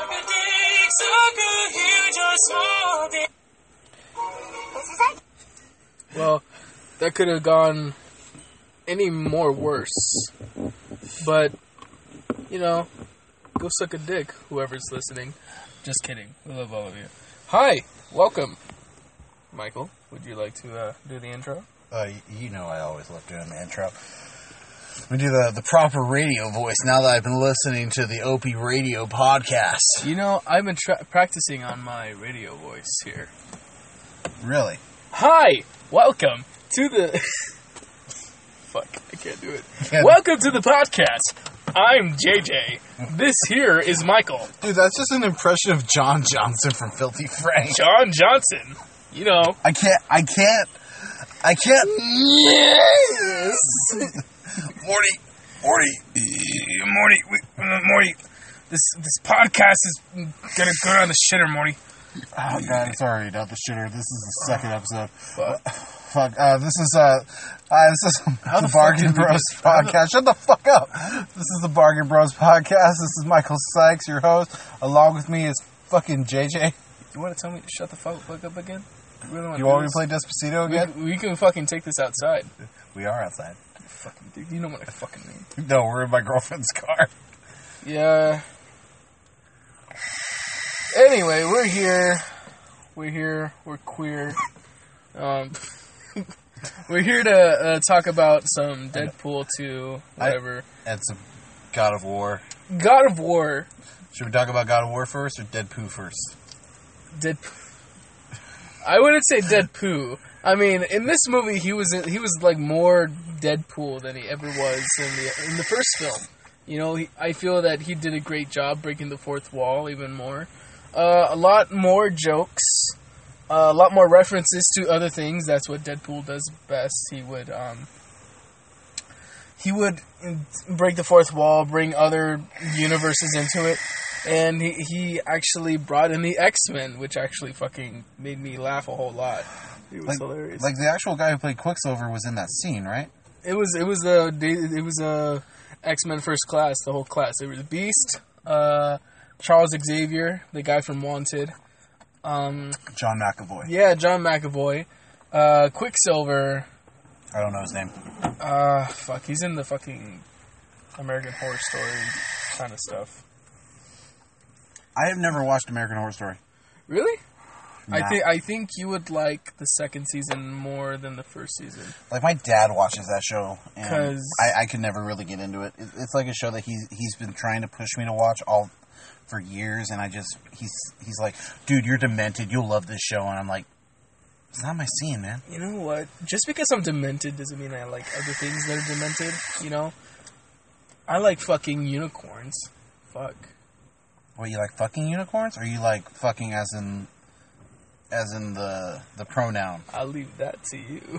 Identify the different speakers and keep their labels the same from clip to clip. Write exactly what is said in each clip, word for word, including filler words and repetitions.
Speaker 1: Suck a dick, suck a huge or small dick.
Speaker 2: Well, that could have gone any more worse. But, you know, go suck a dick, whoever's listening. Just kidding. We love all of you. Hi, welcome. Michael, would you like to uh, do the intro?
Speaker 3: Uh, you know I always love doing the intro. We do the, the proper radio voice now that I've been listening to the O P Radio podcast.
Speaker 2: You know, I've been tra- practicing on my radio voice here.
Speaker 3: Really?
Speaker 2: Hi, welcome to the... Fuck, I can't do it.
Speaker 3: Yeah.
Speaker 2: Welcome to the podcast. I'm J J. This here is Michael.
Speaker 3: Dude, that's just an impression of John Johnson from Filthy Frank.
Speaker 2: John Johnson. You know.
Speaker 3: I can't, I can't, I can't.
Speaker 2: Yes!
Speaker 3: Morty, Morty,
Speaker 2: Morty, uh, Morty, this this podcast is gonna go down the shitter, Morty.
Speaker 3: Oh, God, sorry, not the shitter. This is the second episode.
Speaker 2: Fuck.
Speaker 3: Fuck, uh, this is, uh, uh, this is the, the Bargain Bros podcast. Shut the fuck up. This is the Bargain Bros podcast. This is Michael Sykes, your host. Along with me is fucking J J.
Speaker 2: You want to tell me to shut the fuck, fuck up again? You, really
Speaker 3: you want me to play Despacito again?
Speaker 2: We, we can fucking take this outside.
Speaker 3: We are outside.
Speaker 2: Fucking dude, you know what I fucking mean.
Speaker 3: No, we're in my girlfriend's car.
Speaker 2: Yeah. Anyway, we're here. We're here. We're queer. Um, we're here to uh, talk about some Deadpool two, whatever.
Speaker 3: I, and some God of War.
Speaker 2: God of War.
Speaker 3: Should we talk about God of War first or Deadpool first?
Speaker 2: Dead. I wouldn't say Deadpool. I mean, in this movie, he was he was like more Deadpool than he ever was in the in the first film. You know, he, I feel that he did a great job breaking the fourth wall even more. Uh, a lot more jokes, uh, a lot more references to other things. That's what Deadpool does best. He would um, he would break the fourth wall, bring other universes into it. And he, he actually brought in the X-Men, which actually fucking made me laugh a whole lot. It was
Speaker 3: like,
Speaker 2: hilarious.
Speaker 3: Like the actual guy who played Quicksilver was in that scene, right?
Speaker 2: It was it was a it was a X-Men First Class, the whole class. There was Beast, uh, Charles Xavier, the guy from Wanted, um,
Speaker 3: John McAvoy.
Speaker 2: Yeah, John McAvoy, uh, Quicksilver.
Speaker 3: I don't know his name.
Speaker 2: Uh, fuck, he's in the fucking American Horror Story kind of stuff.
Speaker 3: I have never watched American Horror Story.
Speaker 2: Really?
Speaker 3: Nah.
Speaker 2: I think I think you would like the second season more than the first season.
Speaker 3: Like my dad watches that show, and
Speaker 2: 'Cause
Speaker 3: I, I could never really get into it. it. It's like a show that he's he's been trying to push me to watch all for years, and I just he's he's like, dude, you're demented. You'll love this show, and I'm like, it's not my scene, man.
Speaker 2: You know what? Just because I'm demented doesn't mean I like other things that are demented. You know, I like fucking unicorns. Fuck.
Speaker 3: What, you like fucking unicorns, or you like fucking as in as in the the pronoun?
Speaker 2: I'll leave that to you.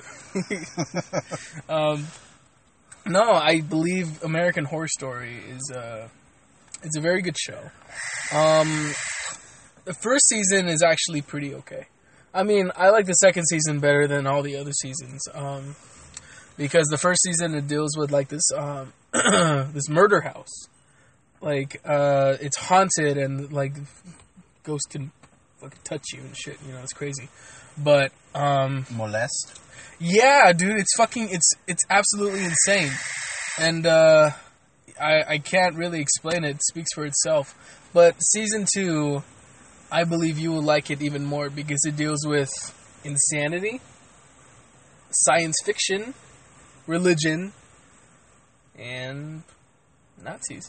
Speaker 2: um, no, I believe American Horror Story is a it's a very good show. Um, the first season is actually pretty okay. I mean, I like the second season better than all the other seasons. Um, because the first season it deals with like this um, this murder house. Like, uh, it's haunted and, like, ghosts can fucking touch you and shit, you know, it's crazy. But, um...
Speaker 3: Molest?
Speaker 2: Yeah, dude, it's fucking, it's it's absolutely insane. And, uh, I, I can't really explain it, it speaks for itself. But season two, I believe you will like it even more because it deals with insanity, science fiction, religion, and Nazis.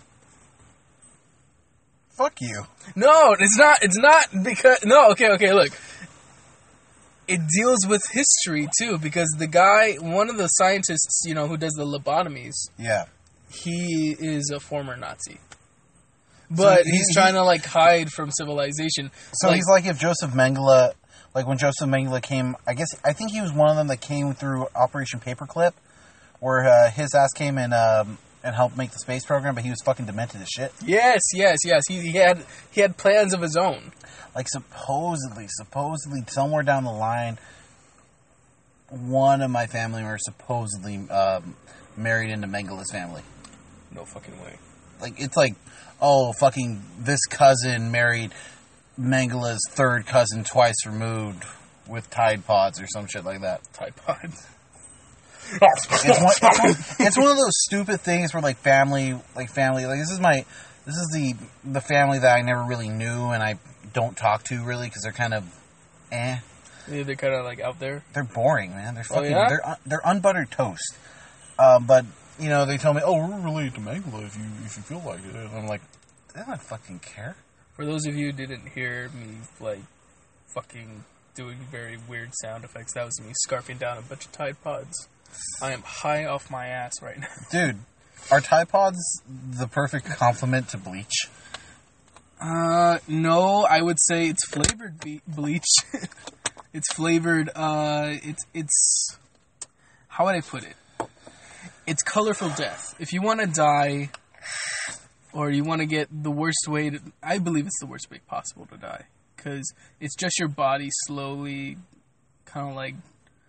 Speaker 3: Fuck you.
Speaker 2: No, it's not. It's not because... No, okay, okay, look. It deals with history, too, because the guy, one of the scientists, you know, who does the lobotomies...
Speaker 3: Yeah.
Speaker 2: He is a former Nazi. But
Speaker 3: so he,
Speaker 2: he's
Speaker 3: he,
Speaker 2: trying to, like, hide from civilization.
Speaker 3: So
Speaker 2: like,
Speaker 3: he's like if Joseph Mengele... Like, when Joseph Mengele came... I guess... I think he was one of them that came through Operation Paperclip, where uh, his ass came and... Um, and helped make the space program, but he was fucking demented as shit.
Speaker 2: Yes, yes, yes. He, he had he had plans of his own.
Speaker 3: Like, supposedly, supposedly, somewhere down the line, one of my family members supposedly um, married into Mengele's family.
Speaker 2: No fucking way.
Speaker 3: like it's like, oh, fucking this cousin married Mangala's third cousin twice removed with Tide Pods or some shit like that.
Speaker 2: Tide Pods.
Speaker 3: It's one, it's, one, it's one of those stupid things where like family, like family, like this is my, this is the the family that I never really knew and I don't talk to really because they're kind of, eh.
Speaker 2: Yeah, they're kind of like out there.
Speaker 3: They're boring, man. They're fucking,
Speaker 2: oh, yeah?
Speaker 3: they're they're unbuttered toast. Um, but you know, they told me, oh, we're related to Mangala if you if you feel like it. And I'm like, I don't fucking care.
Speaker 2: For those of you who didn't hear me like fucking doing very weird sound effects, that was me scarfing down a bunch of Tide Pods. I am high off my ass right now.
Speaker 3: Dude, are Tide Pods the perfect complement to bleach?
Speaker 2: Uh, no, I would say it's flavored be- bleach. It's flavored, uh, it's, it's, how would I put it? It's colorful death. If you want to die, or you want to get the worst way to, I believe it's the worst way possible to die. Because it's just your body slowly, kind of like...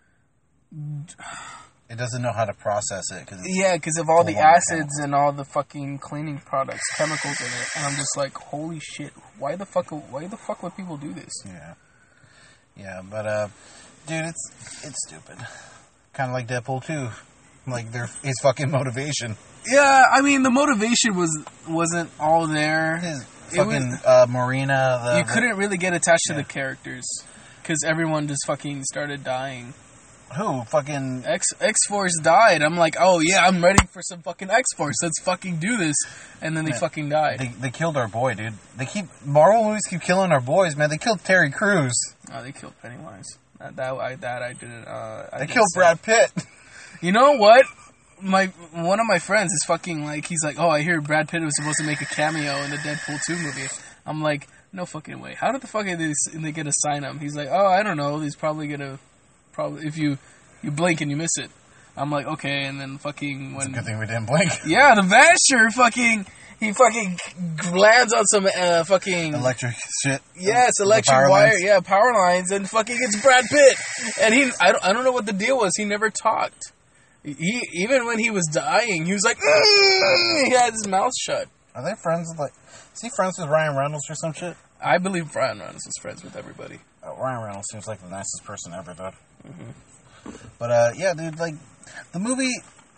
Speaker 3: It doesn't know how to process it. Cause
Speaker 2: yeah, because of all the acids and all the fucking cleaning products, chemicals in it. And I'm just like, holy shit, why the fuck, why the fuck would people do this?
Speaker 3: Yeah. Yeah, but, uh, dude, it's, it's stupid. Kind of like Deadpool two. Like, their, his fucking motivation.
Speaker 2: Yeah, I mean, the motivation was, wasn't all there.
Speaker 3: His fucking,
Speaker 2: was,
Speaker 3: uh, Marina. The,
Speaker 2: you couldn't really get attached
Speaker 3: yeah.
Speaker 2: to the characters. Because everyone just fucking started dying.
Speaker 3: Who? Fucking...
Speaker 2: X, X-Force died. I'm like, oh yeah, I'm ready for some fucking X-Force. Let's fucking do this. And then they
Speaker 3: man,
Speaker 2: fucking died.
Speaker 3: They, they killed our boy, dude. They keep... Marvel movies keep killing our boys, man. They killed Terry Crews.
Speaker 2: Oh, they killed Pennywise. That, that, I, that I didn't... Uh, I
Speaker 3: they
Speaker 2: didn't
Speaker 3: killed
Speaker 2: say.
Speaker 3: Brad Pitt.
Speaker 2: You know what? My One of my friends is fucking like... He's like, oh, I hear Brad Pitt was supposed to make a cameo in the Deadpool two movie. I'm like, no fucking way. How did the fuck are they, they gonna sign him? He's like, oh, I don't know. He's probably gonna... Probably... If you... You blink and you miss it. I'm like, okay, and then fucking when...
Speaker 3: It's a good thing we didn't blink.
Speaker 2: Yeah, the Vanisher fucking... He fucking lands on some uh, fucking...
Speaker 3: Electric shit.
Speaker 2: Yes, electric wire. Lines. Yeah, power lines, and fucking it's Brad Pitt. And he... I don't, I don't know what the deal was. He never talked. He Even when he was dying, he was like... Mm! He had his mouth shut.
Speaker 3: Are they friends with, like... Is he friends with Ryan Reynolds or some shit?
Speaker 2: I believe Ryan Reynolds is friends with everybody.
Speaker 3: Oh, Ryan Reynolds seems like the nicest person ever, though.
Speaker 2: Mm-hmm.
Speaker 3: But, uh, yeah, dude, like, the movie,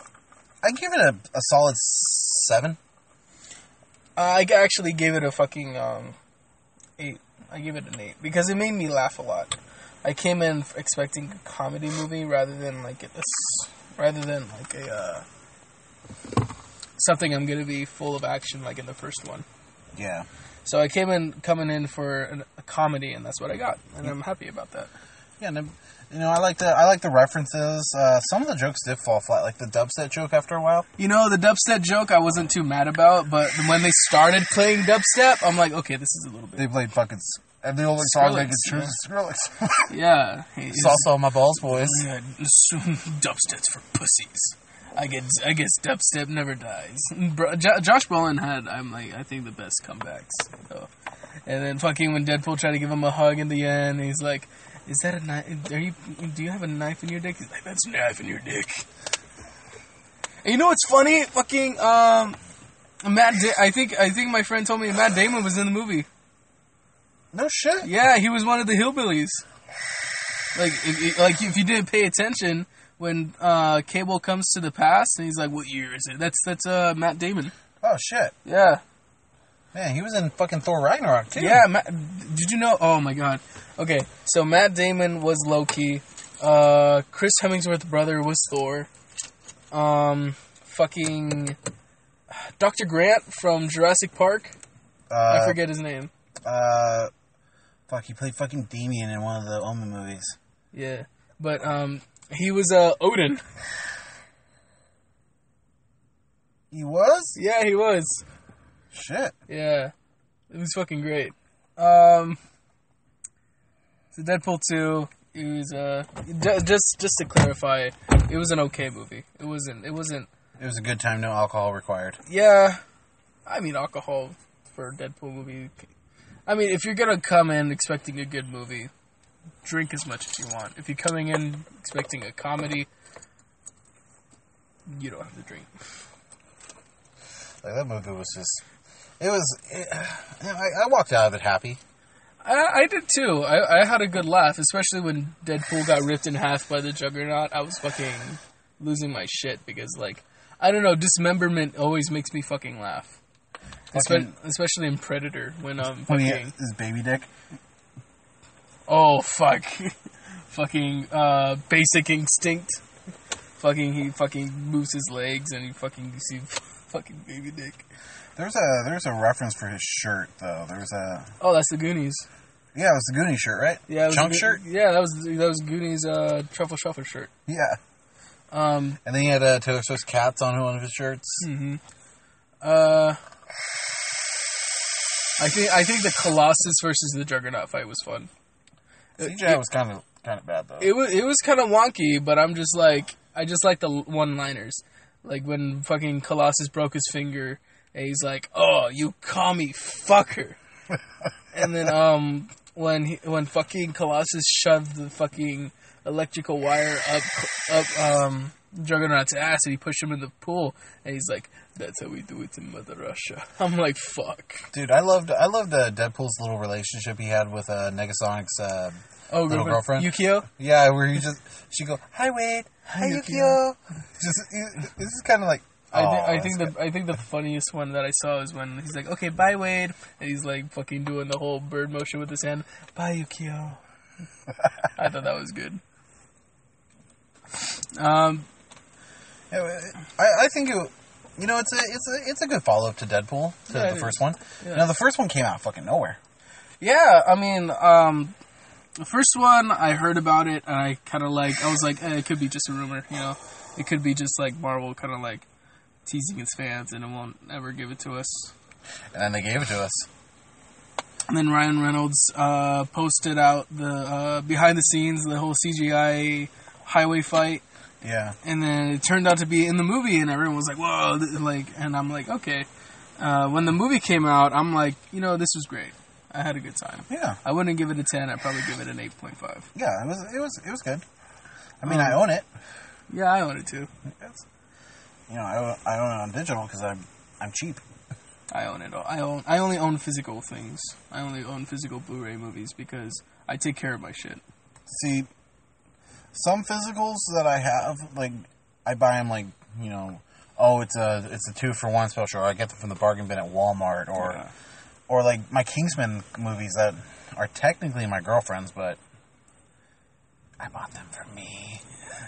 Speaker 3: I give it a, a solid seven.
Speaker 2: Uh, I actually gave it a fucking, um, eight. I gave it an eight. Because it made me laugh a lot. I came in expecting a comedy movie rather than, like, a, rather than, like, a, uh, something I'm gonna be full of action, like in the first one.
Speaker 3: Yeah.
Speaker 2: So I came in, coming in for an, a comedy, and that's what I got. And I'm happy about that.
Speaker 3: Yeah, and you know, I like the I like the references. Uh, some of the jokes did fall flat, like the dubstep joke after a while.
Speaker 2: You know, the dubstep joke I wasn't too mad about, but when they started playing dubstep, I'm like, okay, this is a little bit.
Speaker 3: They played fucking and the old song they could choose Skrillex.
Speaker 2: Yeah,
Speaker 3: it's also on my balls, boys.
Speaker 2: Yeah, dubstep's for pussies. I guess I guess dubstep never dies. Bro, J- Josh Brolin had, I'm like, I think the best comebacks. So. And then fucking when Deadpool tried to give him a hug in the end, he's like, "Is that a knife? Are you? Do you have a knife in your dick?" He's like, "That's a knife in your dick." And you know what's funny? Fucking um, Matt. Da- I think I think my friend told me Matt Damon was in the movie.
Speaker 3: No shit.
Speaker 2: Yeah, he was one of the hillbillies. Like, if, like if you didn't pay attention when uh, Cable comes to the past, and he's like, "What year is it?" That's that's uh, Matt Damon.
Speaker 3: Oh shit.
Speaker 2: Yeah.
Speaker 3: Man, he was in fucking Thor Ragnarok too.
Speaker 2: Yeah, Matt, did you know? Oh my god. Okay, so Matt Damon was Loki. Uh, Chris Hemsworth's brother was Thor. Um, fucking Doctor Grant from Jurassic Park.
Speaker 3: Uh,
Speaker 2: I forget his name.
Speaker 3: Uh, fuck, he played fucking Damien in one of the Omen movies.
Speaker 2: Yeah, but um, he was uh Odin.
Speaker 3: He was?
Speaker 2: Yeah, he was.
Speaker 3: Shit.
Speaker 2: Yeah, it was fucking great. Um, so Deadpool two. It was uh just just to clarify, it was an okay movie. It wasn't. It wasn't.
Speaker 3: It was a good time. No alcohol required.
Speaker 2: Yeah, I mean alcohol for a Deadpool movie. I mean, if you're gonna come in expecting a good movie, drink as much as you want. If you're coming in expecting a comedy, you don't have to drink.
Speaker 3: Like, that movie was just... It was... It, I, I walked out of it happy.
Speaker 2: I, I did too. I, I had a good laugh, especially when Deadpool got ripped in half by the Juggernaut. I was fucking losing my shit because, like, I don't know, dismemberment always makes me fucking laugh.
Speaker 3: Fucking,
Speaker 2: Espe- especially in Predator when um
Speaker 3: when he
Speaker 2: fucking
Speaker 3: had his baby dick.
Speaker 2: oh fuck, fucking uh Basic Instinct. Fucking he fucking moves his legs and he fucking you see fucking baby dick.
Speaker 3: There's a there's a reference for his shirt though. There's a
Speaker 2: Oh, that's the Goonies.
Speaker 3: yeah, it was the Goonies shirt, right?
Speaker 2: Yeah, it was
Speaker 3: Chunk
Speaker 2: the,
Speaker 3: shirt.
Speaker 2: Yeah, that was that was Goonies uh Truffle Shuffle shirt.
Speaker 3: Yeah,
Speaker 2: Um.
Speaker 3: and then he had uh, Taylor Swift's cats on one of his shirts.
Speaker 2: Mm-hmm. Uh. I think I think the Colossus versus the Juggernaut fight was fun.
Speaker 3: C G I was kind of kind of bad though.
Speaker 2: It was it was kind of wonky, but I'm just like I just like the one-liners, like when fucking Colossus broke his finger, and he's like, "Oh, you call me fucker," and then um when he, when fucking Colossus shoved the fucking electrical wire up up um Juggernaut's ass and he pushed him in the pool, and he's like, "That's how we do it in Mother Russia." I'm like, "Fuck."
Speaker 3: Dude, I loved I loved uh, Deadpool's little relationship he had with uh, Negasonic's uh,
Speaker 2: Oh,
Speaker 3: little girlfriend.
Speaker 2: Yukio.
Speaker 3: Yeah, where he just she go, "Hi Wade, hi,
Speaker 2: Hi,
Speaker 3: Yukio." Just this is kind of like.
Speaker 2: I, th-
Speaker 3: oh,
Speaker 2: I think
Speaker 3: that's
Speaker 2: the I think the funniest one that I saw is when he's like, "Okay, bye, Wade," and he's like fucking doing the whole bird motion with his hand. Bye, Yukio. I thought that was good. Um,
Speaker 3: Yeah, I, I think it. You know, it's a it's a it's a good follow up to Deadpool to
Speaker 2: Yeah,
Speaker 3: the
Speaker 2: it
Speaker 3: first
Speaker 2: is.
Speaker 3: one.
Speaker 2: Yeah.
Speaker 3: You know, the first one came out of fucking nowhere.
Speaker 2: yeah, I mean, um, the first one I heard about it, and I kind of like I was like, eh, it could be just a rumor, you know, it could be just like Marvel kind of like teasing its fans, and it won't ever give it to us.
Speaker 3: And then they gave it to us.
Speaker 2: And then Ryan Reynolds uh, posted out the uh, behind the scenes, the whole C G I highway fight.
Speaker 3: Yeah.
Speaker 2: And then it turned out to be in the movie, and everyone was like, "Whoa!" th- Like, and I'm like, "Okay." Uh, when the movie came out, I'm like, "You know, this was great. I had a good time."
Speaker 3: Yeah.
Speaker 2: I wouldn't give it a ten. I'd probably give it an eight point five.
Speaker 3: Yeah. It was it was it was good. I mean,
Speaker 2: Um,
Speaker 3: I own it.
Speaker 2: Yeah, I own it too.
Speaker 3: It's, you know, I, own- I own it on digital because I'm I'm cheap.
Speaker 2: I own it all. I own. I only own physical things. I only own physical Blu-ray movies because I take care of my shit.
Speaker 3: See, some physicals that I have, like I buy them, like you know, oh, it's a it's a two for one special. Or I get them from the bargain bin at Walmart, or
Speaker 2: Yeah.
Speaker 3: or like my Kingsman movies that are technically my girlfriend's, but I bought them for me.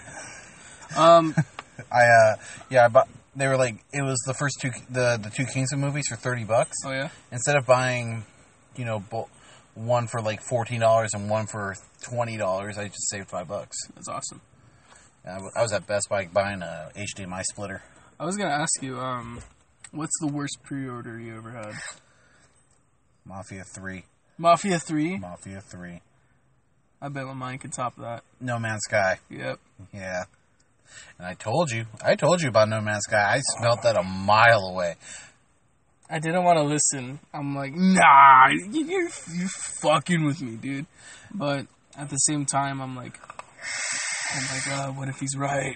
Speaker 2: Um.
Speaker 3: I uh yeah, I bought. They were like it was the first two the the two Kingsman movies for thirty bucks.
Speaker 2: Oh yeah.
Speaker 3: Instead of buying, you know, bo- one for like fourteen dollars and one for twenty dollars, I just saved five bucks.
Speaker 2: That's awesome.
Speaker 3: I w- I was at Best Buy buying a H D M I splitter.
Speaker 2: I was gonna ask you, um, what's the worst pre-order you ever had?
Speaker 3: Mafia three.
Speaker 2: Mafia three.
Speaker 3: Mafia three.
Speaker 2: I bet my mind can top that.
Speaker 3: No Man's Sky.
Speaker 2: Yep.
Speaker 3: Yeah. And I told you, I told you about No Man's Sky. I smelt that a mile away.
Speaker 2: I didn't want to listen. I'm like, nah, you, you're, you're fucking with me, dude. But at the same time, I'm like, oh my god, what if he's right?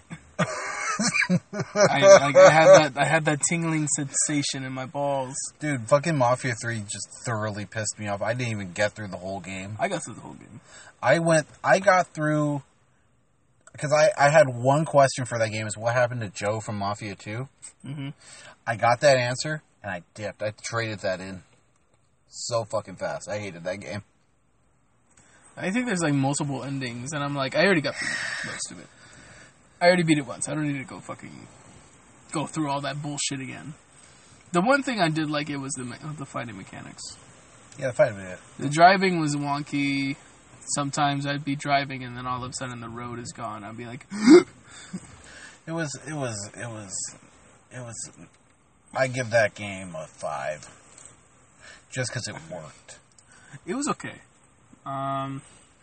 Speaker 2: I like I had that I had that tingling sensation in my balls.
Speaker 3: Dude, fucking Mafia three just thoroughly pissed me off. I didn't even get through the whole game.
Speaker 2: I got through the whole game.
Speaker 3: I went, I got through, because I, I had one question for that game is what happened to Joe from Mafia two?
Speaker 2: Mm-hmm.
Speaker 3: I got that answer, and I dipped. I traded that in so fucking fast. I hated that game.
Speaker 2: I think there's like multiple endings, and I'm like, I already got through most of it. I already beat it once. I don't need to go fucking go through all that bullshit again. The one thing I did like it was the me- the fighting mechanics.
Speaker 3: Yeah, the fight with it.
Speaker 2: The driving was wonky. Sometimes I'd be driving and then all of a sudden the road is gone. I'd be like,
Speaker 3: It was, it was, it was, it was, I give that game a five. Just because it worked.
Speaker 2: it was okay. Um,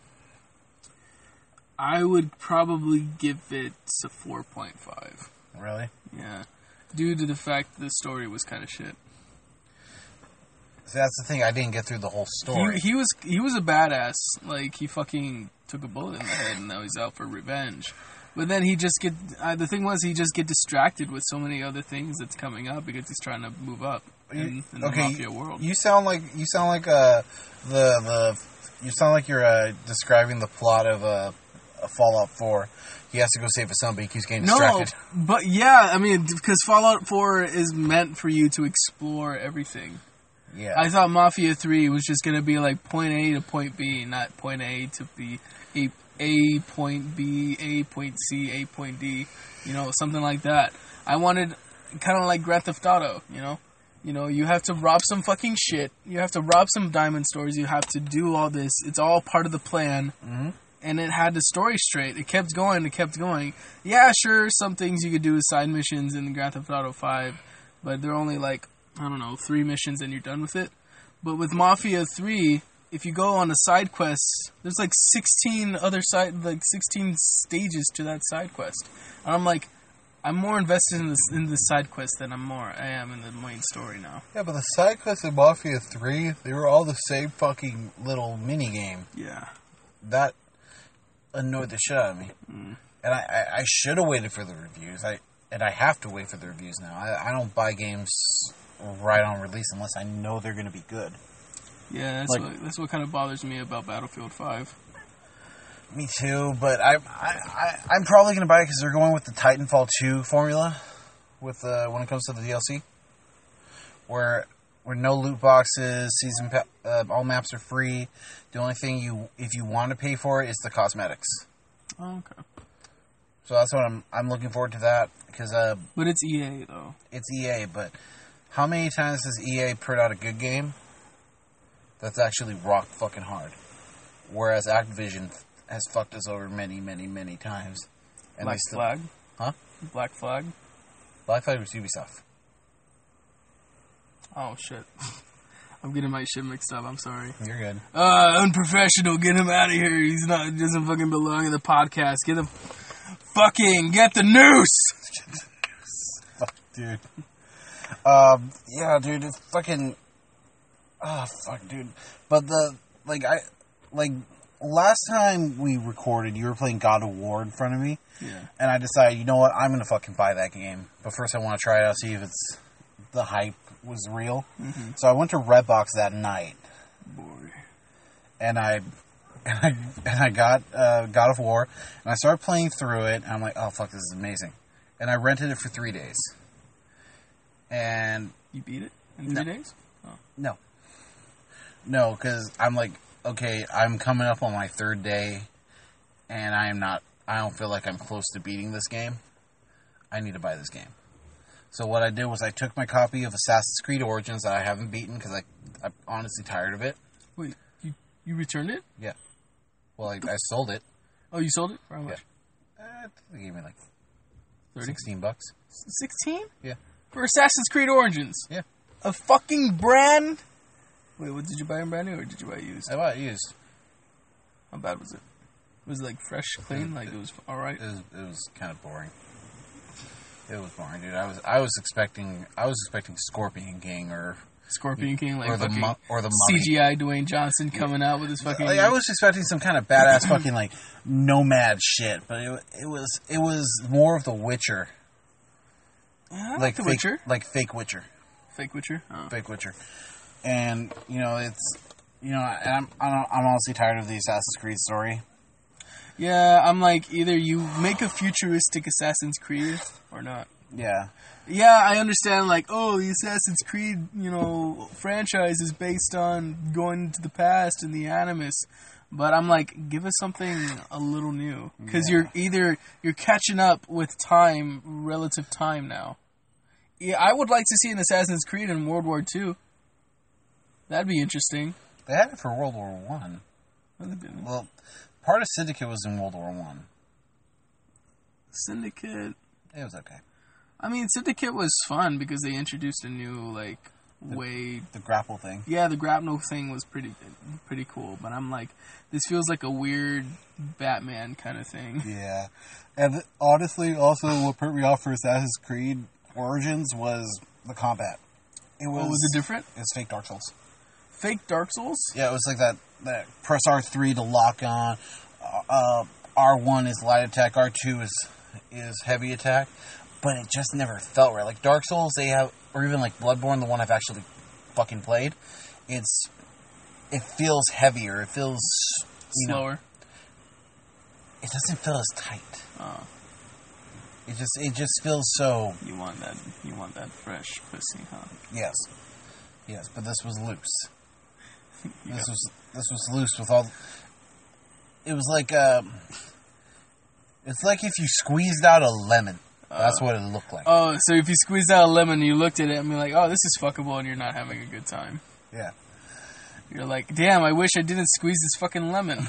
Speaker 2: I would probably give it a four point five.
Speaker 3: Really?
Speaker 2: Yeah. Due to the fact the story was kind of shit.
Speaker 3: See, that's the thing. I didn't get through the whole story.
Speaker 2: He, he was he was a badass. Like, he fucking took a bullet in the head and now he's out for revenge. But then he just get uh, the thing was he just get distracted with so many other things that's coming up because he's trying to move up in, in the
Speaker 3: okay,
Speaker 2: Mafia world.
Speaker 3: You sound like you sound like uh the the you sound like you're uh, describing the plot of uh, a Fallout four. He has to go save his son, but he keeps getting distracted.
Speaker 2: No, but yeah, I mean, because Fallout four is meant for you to explore everything.
Speaker 3: Yeah,
Speaker 2: I thought Mafia three was just going to be like point A to point B, not point A to B, A, A point B, A point C, A point D, you know, something like that. I wanted kind of like Grand Theft Auto, you know? You know, you have to rob some fucking shit. You have to rob some diamond stores. You have to do all this. It's all part of the plan.
Speaker 3: Mm-hmm.
Speaker 2: And it had the story straight. It kept going. It kept going. Yeah, sure, some things you could do as side missions in Grand Theft Auto five, but they're only like, I don't know, three missions and you're done with it. But with Mafia three, if you go on a side quest, there's like sixteen other side, like sixteen stages to that side quest. And I'm like, I'm more invested in this in the side quest than I'm more I am in the main story now.
Speaker 3: Yeah, but the side quests in Mafia three, they were all the same fucking little mini game.
Speaker 2: Yeah.
Speaker 3: That annoyed the shit out of me.
Speaker 2: Mm.
Speaker 3: And I, I, I should have waited for the reviews. I and I have to wait for the reviews now. I, I don't buy games right on release unless I know they're going to be good.
Speaker 2: Yeah, that's
Speaker 3: Like-
Speaker 2: what that's what kind of bothers me about Battlefield five.
Speaker 3: Me too, but I, I, I I'm probably going to buy it because they're going with the Titanfall two formula, with uh, when it comes to the D L C, where where no loot boxes, season pa- uh, all maps are free. The only thing you if you want to pay for it is the cosmetics.
Speaker 2: Oh, okay.
Speaker 3: So that's what I'm I'm looking forward to that because uh,
Speaker 2: But it's E A though.
Speaker 3: it's E A. But how many times does E A put out a good game that's actually rock fucking hard, whereas Activision has fucked us over many, many, many times. And
Speaker 2: Black
Speaker 3: they still,
Speaker 2: Flag.
Speaker 3: Huh?
Speaker 2: Black Flag.
Speaker 3: Black Flag was Ubisoft.
Speaker 2: Oh shit. I'm getting my shit mixed up. I'm sorry.
Speaker 3: You're good.
Speaker 2: Uh, unprofessional. Get him out of here. He's not. He doesn't fucking belong in the podcast. Get the fucking get the noose.
Speaker 3: Fuck, dude. Um, yeah, dude. It's fucking. Oh fuck, dude. But the like I like last time we recorded, you were playing God of War in front of me,
Speaker 2: Yeah.
Speaker 3: and I decided, you know what, I'm gonna fucking buy that game. But first, I want to try it out, see if it's the hype was real.
Speaker 2: Mm-hmm.
Speaker 3: So I went to Redbox that night,
Speaker 2: Boy.
Speaker 3: and I and I and I got uh, God of War, and I started playing through it, and I'm like, oh fuck, this is amazing. And I rented it for three days. And
Speaker 2: You beat it in three
Speaker 3: No.
Speaker 2: days?
Speaker 3: no, no, because I'm like, okay, I'm coming up on my third day, and I am not. I don't feel like I'm close to beating this game. I need to buy this game. So what I did was I took my copy of Assassin's Creed Origins that I haven't beaten because I I'm honestly tired of it.
Speaker 2: Wait, you you returned it?
Speaker 3: Yeah. Well, I, I sold it.
Speaker 2: Oh, you sold it for how much?
Speaker 3: Uh, they gave me like
Speaker 2: Thirty.
Speaker 3: sixteen bucks.
Speaker 2: Sixteen?
Speaker 3: Yeah.
Speaker 2: For Assassin's Creed Origins.
Speaker 3: Yeah.
Speaker 2: A fucking brand. Wait, what did you buy in brand new or did you buy it used?
Speaker 3: I bought it used.
Speaker 2: How bad was it? Was it like fresh, clean? Like it was all right?
Speaker 3: It was, it was kind of boring. It was boring, dude. I was I was expecting I was expecting Scorpion King or
Speaker 2: Scorpion King, like
Speaker 3: or the
Speaker 2: fucking
Speaker 3: mu- or the mummy.
Speaker 2: C G I Dwayne Johnson coming out with his fucking.
Speaker 3: Like, I was expecting some kind of badass fucking like nomad shit, but it it was it was more of the Witcher,
Speaker 2: Yeah, I like,
Speaker 3: like
Speaker 2: the
Speaker 3: fake,
Speaker 2: Witcher,
Speaker 3: like fake Witcher,
Speaker 2: fake Witcher. Oh.
Speaker 3: fake Witcher, and you know it's you know and I'm I'm I'm honestly tired of the Assassin's Creed story.
Speaker 2: Yeah, I'm like either you make a futuristic Assassin's Creed or not.
Speaker 3: Yeah,
Speaker 2: Yeah, I understand. Like, oh, the Assassin's Creed, you know, franchise is based on going to the past and the Animus, but I'm like, give us something a little new because
Speaker 3: Yeah.
Speaker 2: you're either you're catching up with time, relative time now. Yeah, I would like to see an Assassin's Creed in World War Two. That'd be interesting.
Speaker 3: they had it for World War One.
Speaker 2: No, they didn't.
Speaker 3: Well, part of Syndicate was in World War One.
Speaker 2: Syndicate.
Speaker 3: It was okay.
Speaker 2: I mean, Syndicate was fun because they introduced a new like way.
Speaker 3: The grapple thing.
Speaker 2: Yeah, the grapnel thing was pretty pretty cool, but I'm like, this feels like a weird Batman kind of thing.
Speaker 3: Yeah, and honestly, also what put me off for Assassin's Creed Origins was the combat. It was,
Speaker 2: What was it different?
Speaker 3: It was fake Dark Souls.
Speaker 2: Fake Dark Souls?
Speaker 3: Yeah, it was like that. That press R three to lock on. Uh, R one is light attack, R two is is heavy attack, but it just never felt right. Like Dark Souls, they have, or even like Bloodborne, the one I've actually fucking played, it's it feels heavier. It feels you
Speaker 2: Slower.
Speaker 3: Know, it doesn't feel as tight.
Speaker 2: Oh.
Speaker 3: It just it just feels so.
Speaker 2: You want that? You want that fresh pussy, huh?
Speaker 3: Yes, yes, but this was loose.
Speaker 2: Yeah.
Speaker 3: This was this was loose with all. It was like um, it's like if you squeezed out a lemon. That's
Speaker 2: Uh,
Speaker 3: what it looked like.
Speaker 2: Oh, so if you squeezed out a lemon, you looked at it and be like, "Oh, this is fuckable," and you're not having a good time.
Speaker 3: Yeah.
Speaker 2: You're like, "Damn, I wish I didn't squeeze this fucking lemon."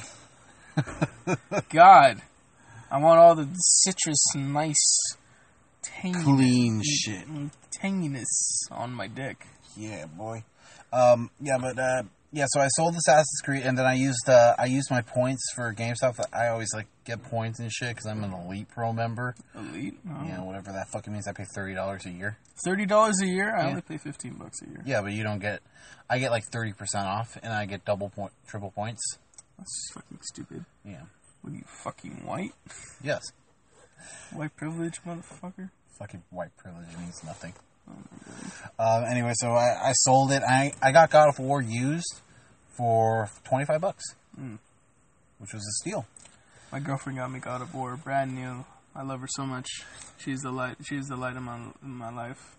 Speaker 2: God, I want all the citrus, nice, tangy,
Speaker 3: Clean shit.
Speaker 2: tanginess on my dick.
Speaker 3: Yeah, boy. Um, yeah, but uh, yeah. So I sold Assassin's Creed, and then I used uh, I used my points for GameStop. I always like get points and shit because I'm an Elite Pro member.
Speaker 2: Elite, oh.
Speaker 3: You know, whatever that fucking means. I pay thirty dollars a year.
Speaker 2: Thirty dollars a year. I
Speaker 3: Yeah.
Speaker 2: only pay fifteen bucks a year.
Speaker 3: Yeah, but you don't get. I get like thirty percent off, and I get double point, triple points.
Speaker 2: That's fucking stupid.
Speaker 3: Yeah.
Speaker 2: What are you, fucking white?
Speaker 3: Yes.
Speaker 2: White privilege, motherfucker.
Speaker 3: Fucking white privilege means nothing.
Speaker 2: Oh my god.
Speaker 3: Um, anyway, so I, I sold it. I, I got God of War used for twenty-five bucks,
Speaker 2: Mm.
Speaker 3: which was a steal.
Speaker 2: My girlfriend got me God of War, brand new. I love her so much. She's the light. She's the light of my in my life.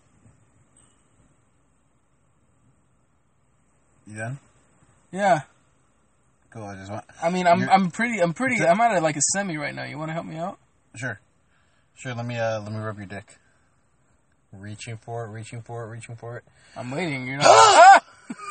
Speaker 3: You done?
Speaker 2: Yeah.
Speaker 3: Cool. I just want.
Speaker 2: I mean, I'm
Speaker 3: You're-
Speaker 2: I'm pretty I'm pretty. I'm at like a semi right now. You want to help me out?
Speaker 3: Sure. Sure. Let me uh let me rub your dick. Reaching for it. Reaching for it. Reaching for it.
Speaker 2: I'm waiting. You're not. Ah!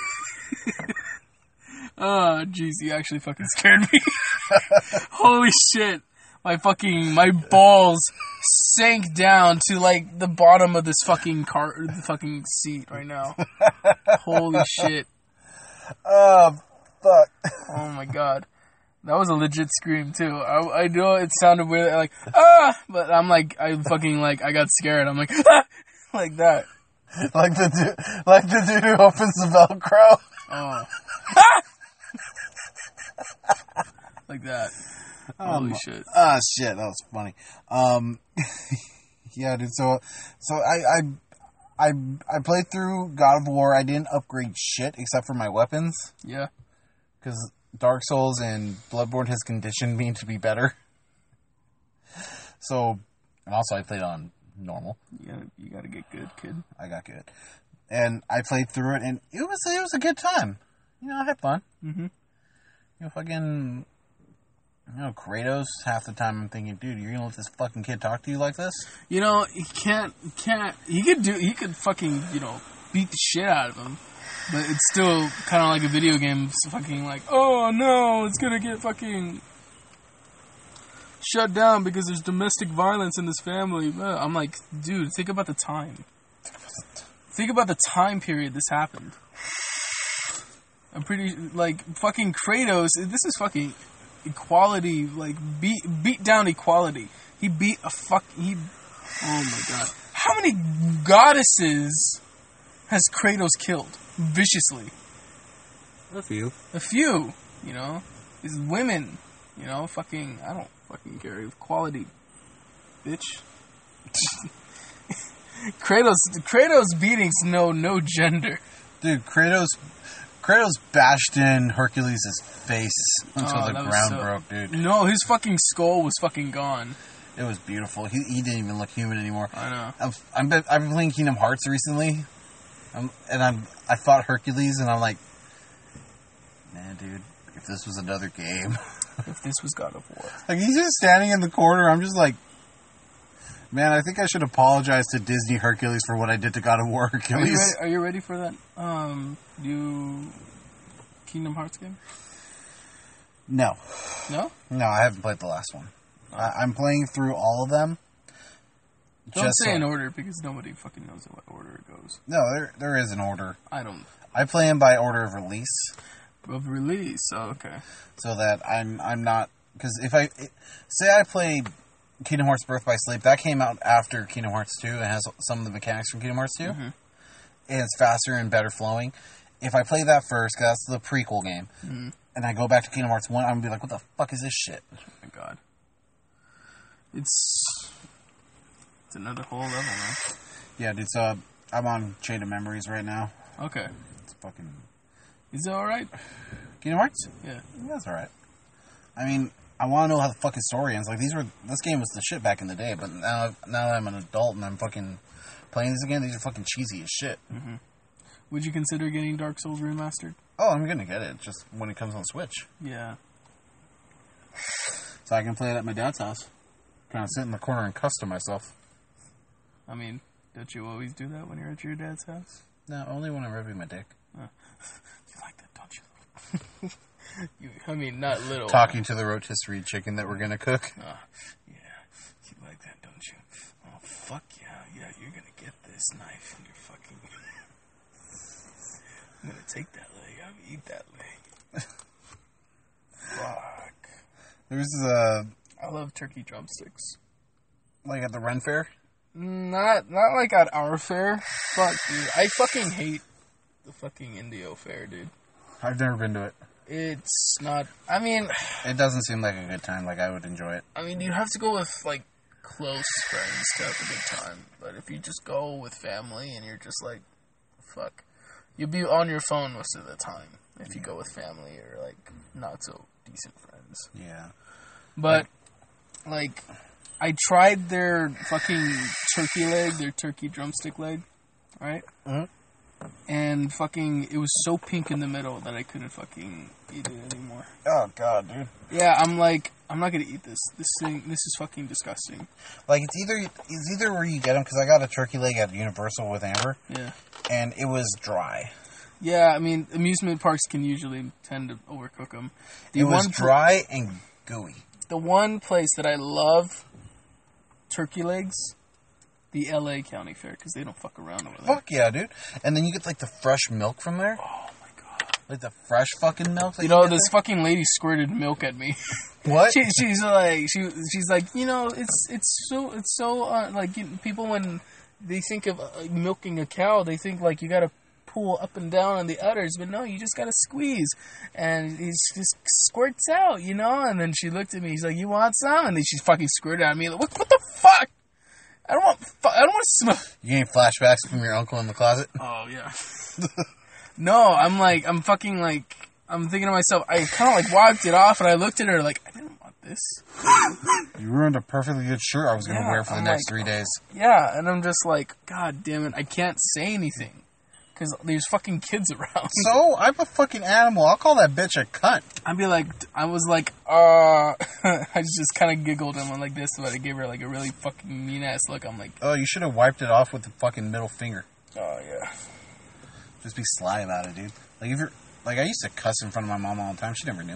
Speaker 2: Oh, jeez, you actually fucking scared me. Holy shit. My fucking, my balls sank down to, like, the bottom of this fucking car, the fucking seat right now. Holy shit.
Speaker 3: Oh, fuck.
Speaker 2: Oh my god. That was a legit scream, too. I, I know it sounded weird, like, ah! But I'm like, I fucking, like, I got scared. I'm like, ah! Like that.
Speaker 3: Like the dude, like the dude who opens the Velcro.
Speaker 2: Oh. Like that. Holy
Speaker 3: Um,
Speaker 2: shit.
Speaker 3: Ah, shit, that was funny. Um, yeah, dude. So, so I, I, I, I played through God of War. I didn't upgrade shit except for my weapons
Speaker 2: Yeah.
Speaker 3: because Dark Souls and Bloodborne has conditioned me to be better. So, and also I played on normal.
Speaker 2: You gotta, you gotta get good, kid.
Speaker 3: I got good, and I played through it, and it was it was a good time. You know, I had fun.
Speaker 2: Mm-hmm.
Speaker 3: You know, fucking, you know, Kratos. Half the time, I'm thinking, dude, you're gonna let this fucking kid talk to you like this?
Speaker 2: You know, he can't, can't, he could do, he could fucking, you know, beat the shit out of him. But it's still kind of like a video game. It's fucking like, oh no, it's gonna get fucking shut down because there's domestic violence in this family. I'm like, dude, think about the time. Think about the time period this happened. I'm pretty, like, fucking Kratos, this is fucking equality, like, beat beat down equality. He beat a fuck, he, oh my god. How many goddesses has Kratos killed? Viciously.
Speaker 3: A few.
Speaker 2: A few, you know? These women, you know, fucking, I don't fucking care. Equality, bitch. Kratos, Kratos beatings know no gender.
Speaker 3: Dude, Kratos, Kratos bashed in Hercules' face until
Speaker 2: Oh,
Speaker 3: the
Speaker 2: that was
Speaker 3: ground
Speaker 2: so-
Speaker 3: broke, dude.
Speaker 2: No, his fucking skull was fucking gone.
Speaker 3: It was beautiful. He, he didn't even look human anymore.
Speaker 2: I know.
Speaker 3: I've, I'm been, I've been playing Kingdom Hearts recently, um, and I'm I fought Hercules, and I'm like, man, dude, if this was another game,
Speaker 2: If this was God of War.
Speaker 3: like he's just standing in the corner. I'm just like, man, I think I should apologize to Disney Hercules for what I did to God of War
Speaker 2: Are you,
Speaker 3: Hercules.
Speaker 2: ready, are you ready for that um, new Kingdom Hearts game?
Speaker 3: No,
Speaker 2: No?
Speaker 3: no, I haven't played the last one. I, I'm playing through all of them.
Speaker 2: Don't
Speaker 3: just
Speaker 2: say
Speaker 3: so-
Speaker 2: in order because nobody fucking knows in what order it goes.
Speaker 3: No, there there is an order.
Speaker 2: I don't.
Speaker 3: I play them by order of release,
Speaker 2: Of release. Oh, okay.
Speaker 3: so that I'm I'm not because if I it, say I played Kingdom Hearts Birth by Sleep, that came out after Kingdom Hearts two and has some of the mechanics from Kingdom Hearts two,
Speaker 2: Mm-hmm.
Speaker 3: and it's faster and better flowing. If I play that first, 'cause that's the prequel game,
Speaker 2: Mm-hmm.
Speaker 3: and I go back to Kingdom Hearts one, I'm gonna be like, what the fuck is this shit?
Speaker 2: Oh my god. It's it's another whole level, man.
Speaker 3: Yeah, dude. So I'm on Chain of Memories right now.
Speaker 2: Okay.
Speaker 3: It's fucking.
Speaker 2: Is it alright?
Speaker 3: Kingdom Hearts?
Speaker 2: Yeah.
Speaker 3: That's alright. I mean, I want to know how the fucking story ends. Like these were, this game was the shit back in the day, but now, now that I'm an adult and I'm fucking playing this again, these are fucking cheesy as shit.
Speaker 2: Mm-hmm. Would you consider getting Dark Souls remastered?
Speaker 3: Oh, I'm gonna get it just when it comes on Switch,
Speaker 2: Yeah.
Speaker 3: so I can play it at my dad's house. Kind of sit in the corner and cuss to myself.
Speaker 2: I mean, don't you always do that when you're at your dad's house?
Speaker 3: No, only when I'm rubbing my dick.
Speaker 2: Uh, you like that, don't you? you? I mean, not little.
Speaker 3: Talking to the rotisserie chicken that we're gonna cook.
Speaker 2: Uh, yeah, you like that, don't you? Oh, fuck yeah. Yeah, you're gonna get this knife and you're fucking... I'm gonna take that leg. I'm gonna eat that leg. Fuck.
Speaker 3: There's uh
Speaker 2: I love turkey drumsticks.
Speaker 3: like at the Ren Fair.
Speaker 2: Not not like at our fair. Fuck, dude. I fucking hate the fucking Indio fair, dude.
Speaker 3: I've never been to it.
Speaker 2: It's not... I mean...
Speaker 3: It doesn't seem like a good time. Like I would enjoy it.
Speaker 2: I mean, you have to go with, like, close friends to have a good time. But if you just go with family and you're just like, fuck, you'll be on your phone most of the time if you go with family or, like, not so decent friends.
Speaker 3: Yeah.
Speaker 2: But, like, I tried their fucking turkey leg, their turkey drumstick leg, right?
Speaker 3: Mm-hmm.
Speaker 2: And fucking, it was so pink in the middle that I couldn't fucking eat it anymore.
Speaker 3: Oh god, dude.
Speaker 2: Yeah, I'm like, I'm not gonna eat this. This thing, this is fucking disgusting.
Speaker 3: Like it's either it's either where you get them because I got a turkey leg at Universal with Amber.
Speaker 2: Yeah.
Speaker 3: And it was dry.
Speaker 2: Yeah, I mean, amusement parks can usually tend to overcook them. The
Speaker 3: it was
Speaker 2: one
Speaker 3: dry pl- and gooey.
Speaker 2: The one place that I love turkey legs, the L A County Fair, because they don't fuck around over there.
Speaker 3: Fuck yeah, dude. And then you get like the fresh milk from there.
Speaker 2: Oh my god.
Speaker 3: Like the fresh fucking milk. That
Speaker 2: You know,
Speaker 3: you
Speaker 2: this
Speaker 3: there?
Speaker 2: fucking lady squirted milk at me.
Speaker 3: What?
Speaker 2: she, she's like, she, she's like, you know, it's it's so it's so uh, like you, people when they think of uh, milking a cow, they think like you gotta pull up and down on the udders, but no, you just gotta squeeze, and it just squirts out, you know. And then she looked at me, she's like, "You want some?" And then she fucking squirted at me. Like, what, what the fuck? I don't want. Fu- I don't want to smell.
Speaker 3: You getting flashbacks from your uncle in the closet?
Speaker 2: Oh yeah. No, I'm like, I'm fucking like, I'm thinking to myself. I kind of like wiped it off, and I looked at her like, I didn't want this.
Speaker 3: You ruined a perfectly good shirt I was going to
Speaker 2: Yeah,
Speaker 3: wear for the
Speaker 2: I'm
Speaker 3: next
Speaker 2: like,
Speaker 3: three days.
Speaker 2: Yeah, and I'm just like, God damn it, I can't say anything. Because there's fucking kids around.
Speaker 3: So, I'm a fucking animal. I'll call that bitch a cunt.
Speaker 2: I'd be like, I was like, uh, I just kind of giggled and went like this, but I gave her like a really fucking mean ass look. I'm like,
Speaker 3: Oh, you should have wiped it off with the fucking middle finger.
Speaker 2: oh yeah.
Speaker 3: Just be sly about it, dude. Like, if you're... Like, I used to cuss in front of my mom all the time. She never knew.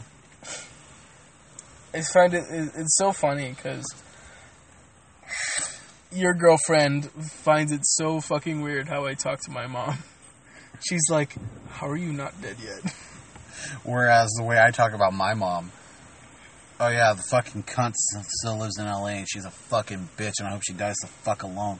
Speaker 2: I find it, it it's so funny because your girlfriend finds it so fucking weird how I talk to my mom. She's like, how are you not dead yet?
Speaker 3: Whereas the way I talk about my mom... Oh, yeah, the fucking cunt still lives in L A and she's a fucking bitch and I hope she dies the fuck alone.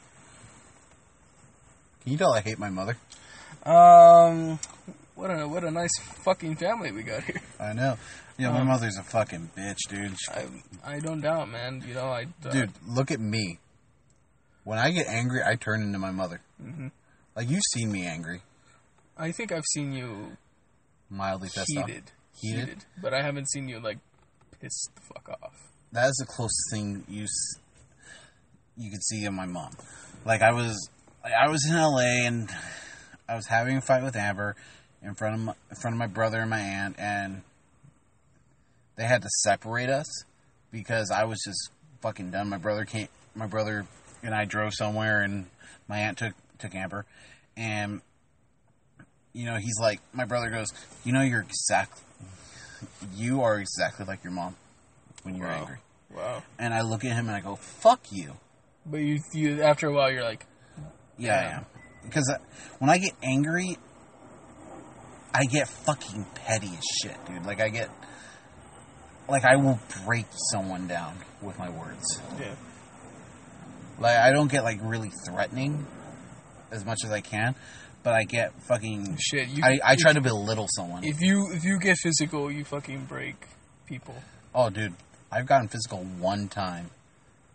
Speaker 3: Can you tell I hate my mother?
Speaker 2: Um, what a what a nice fucking family we got here.
Speaker 3: I know. Yeah, my
Speaker 2: Um,
Speaker 3: mother's a fucking bitch, dude. She-
Speaker 2: I I don't doubt, man. You know, I uh,
Speaker 3: Dude, look at me. When I get angry, I turn into my mother.
Speaker 2: hmm
Speaker 3: Like, you've seen me angry.
Speaker 2: I think I've seen you
Speaker 3: Mildly pissed off.
Speaker 2: heated,
Speaker 3: Heated?
Speaker 2: but I haven't seen you like pissed the fuck off.
Speaker 3: That is the closest thing you s- you could see in my mom. Like, I was like, I was in L A and I was having a fight with Amber in front of my, in front of my brother and my aunt, and they had to separate us because I was just fucking done. My brother came, my brother and I drove somewhere, and my aunt took took Amber, and you know, he's like, my brother goes, you know, you're exact, you are exactly like your mom when you're
Speaker 2: Wow.
Speaker 3: angry.
Speaker 2: Wow.
Speaker 3: And I look at him and I go, fuck you.
Speaker 2: But you, you after a while, you're like,
Speaker 3: Yeah, I am. Because uh, when I get angry, I get fucking petty as shit, dude. Like, I get... Like, I will break someone down with my words.
Speaker 2: yeah.
Speaker 3: Like, I don't get, like, really threatening as much as I can, but I get fucking...
Speaker 2: Shit. You,
Speaker 3: I, I
Speaker 2: if,
Speaker 3: try to belittle someone.
Speaker 2: If you if you get physical, you fucking break people.
Speaker 3: Oh, dude. I've gotten physical one time.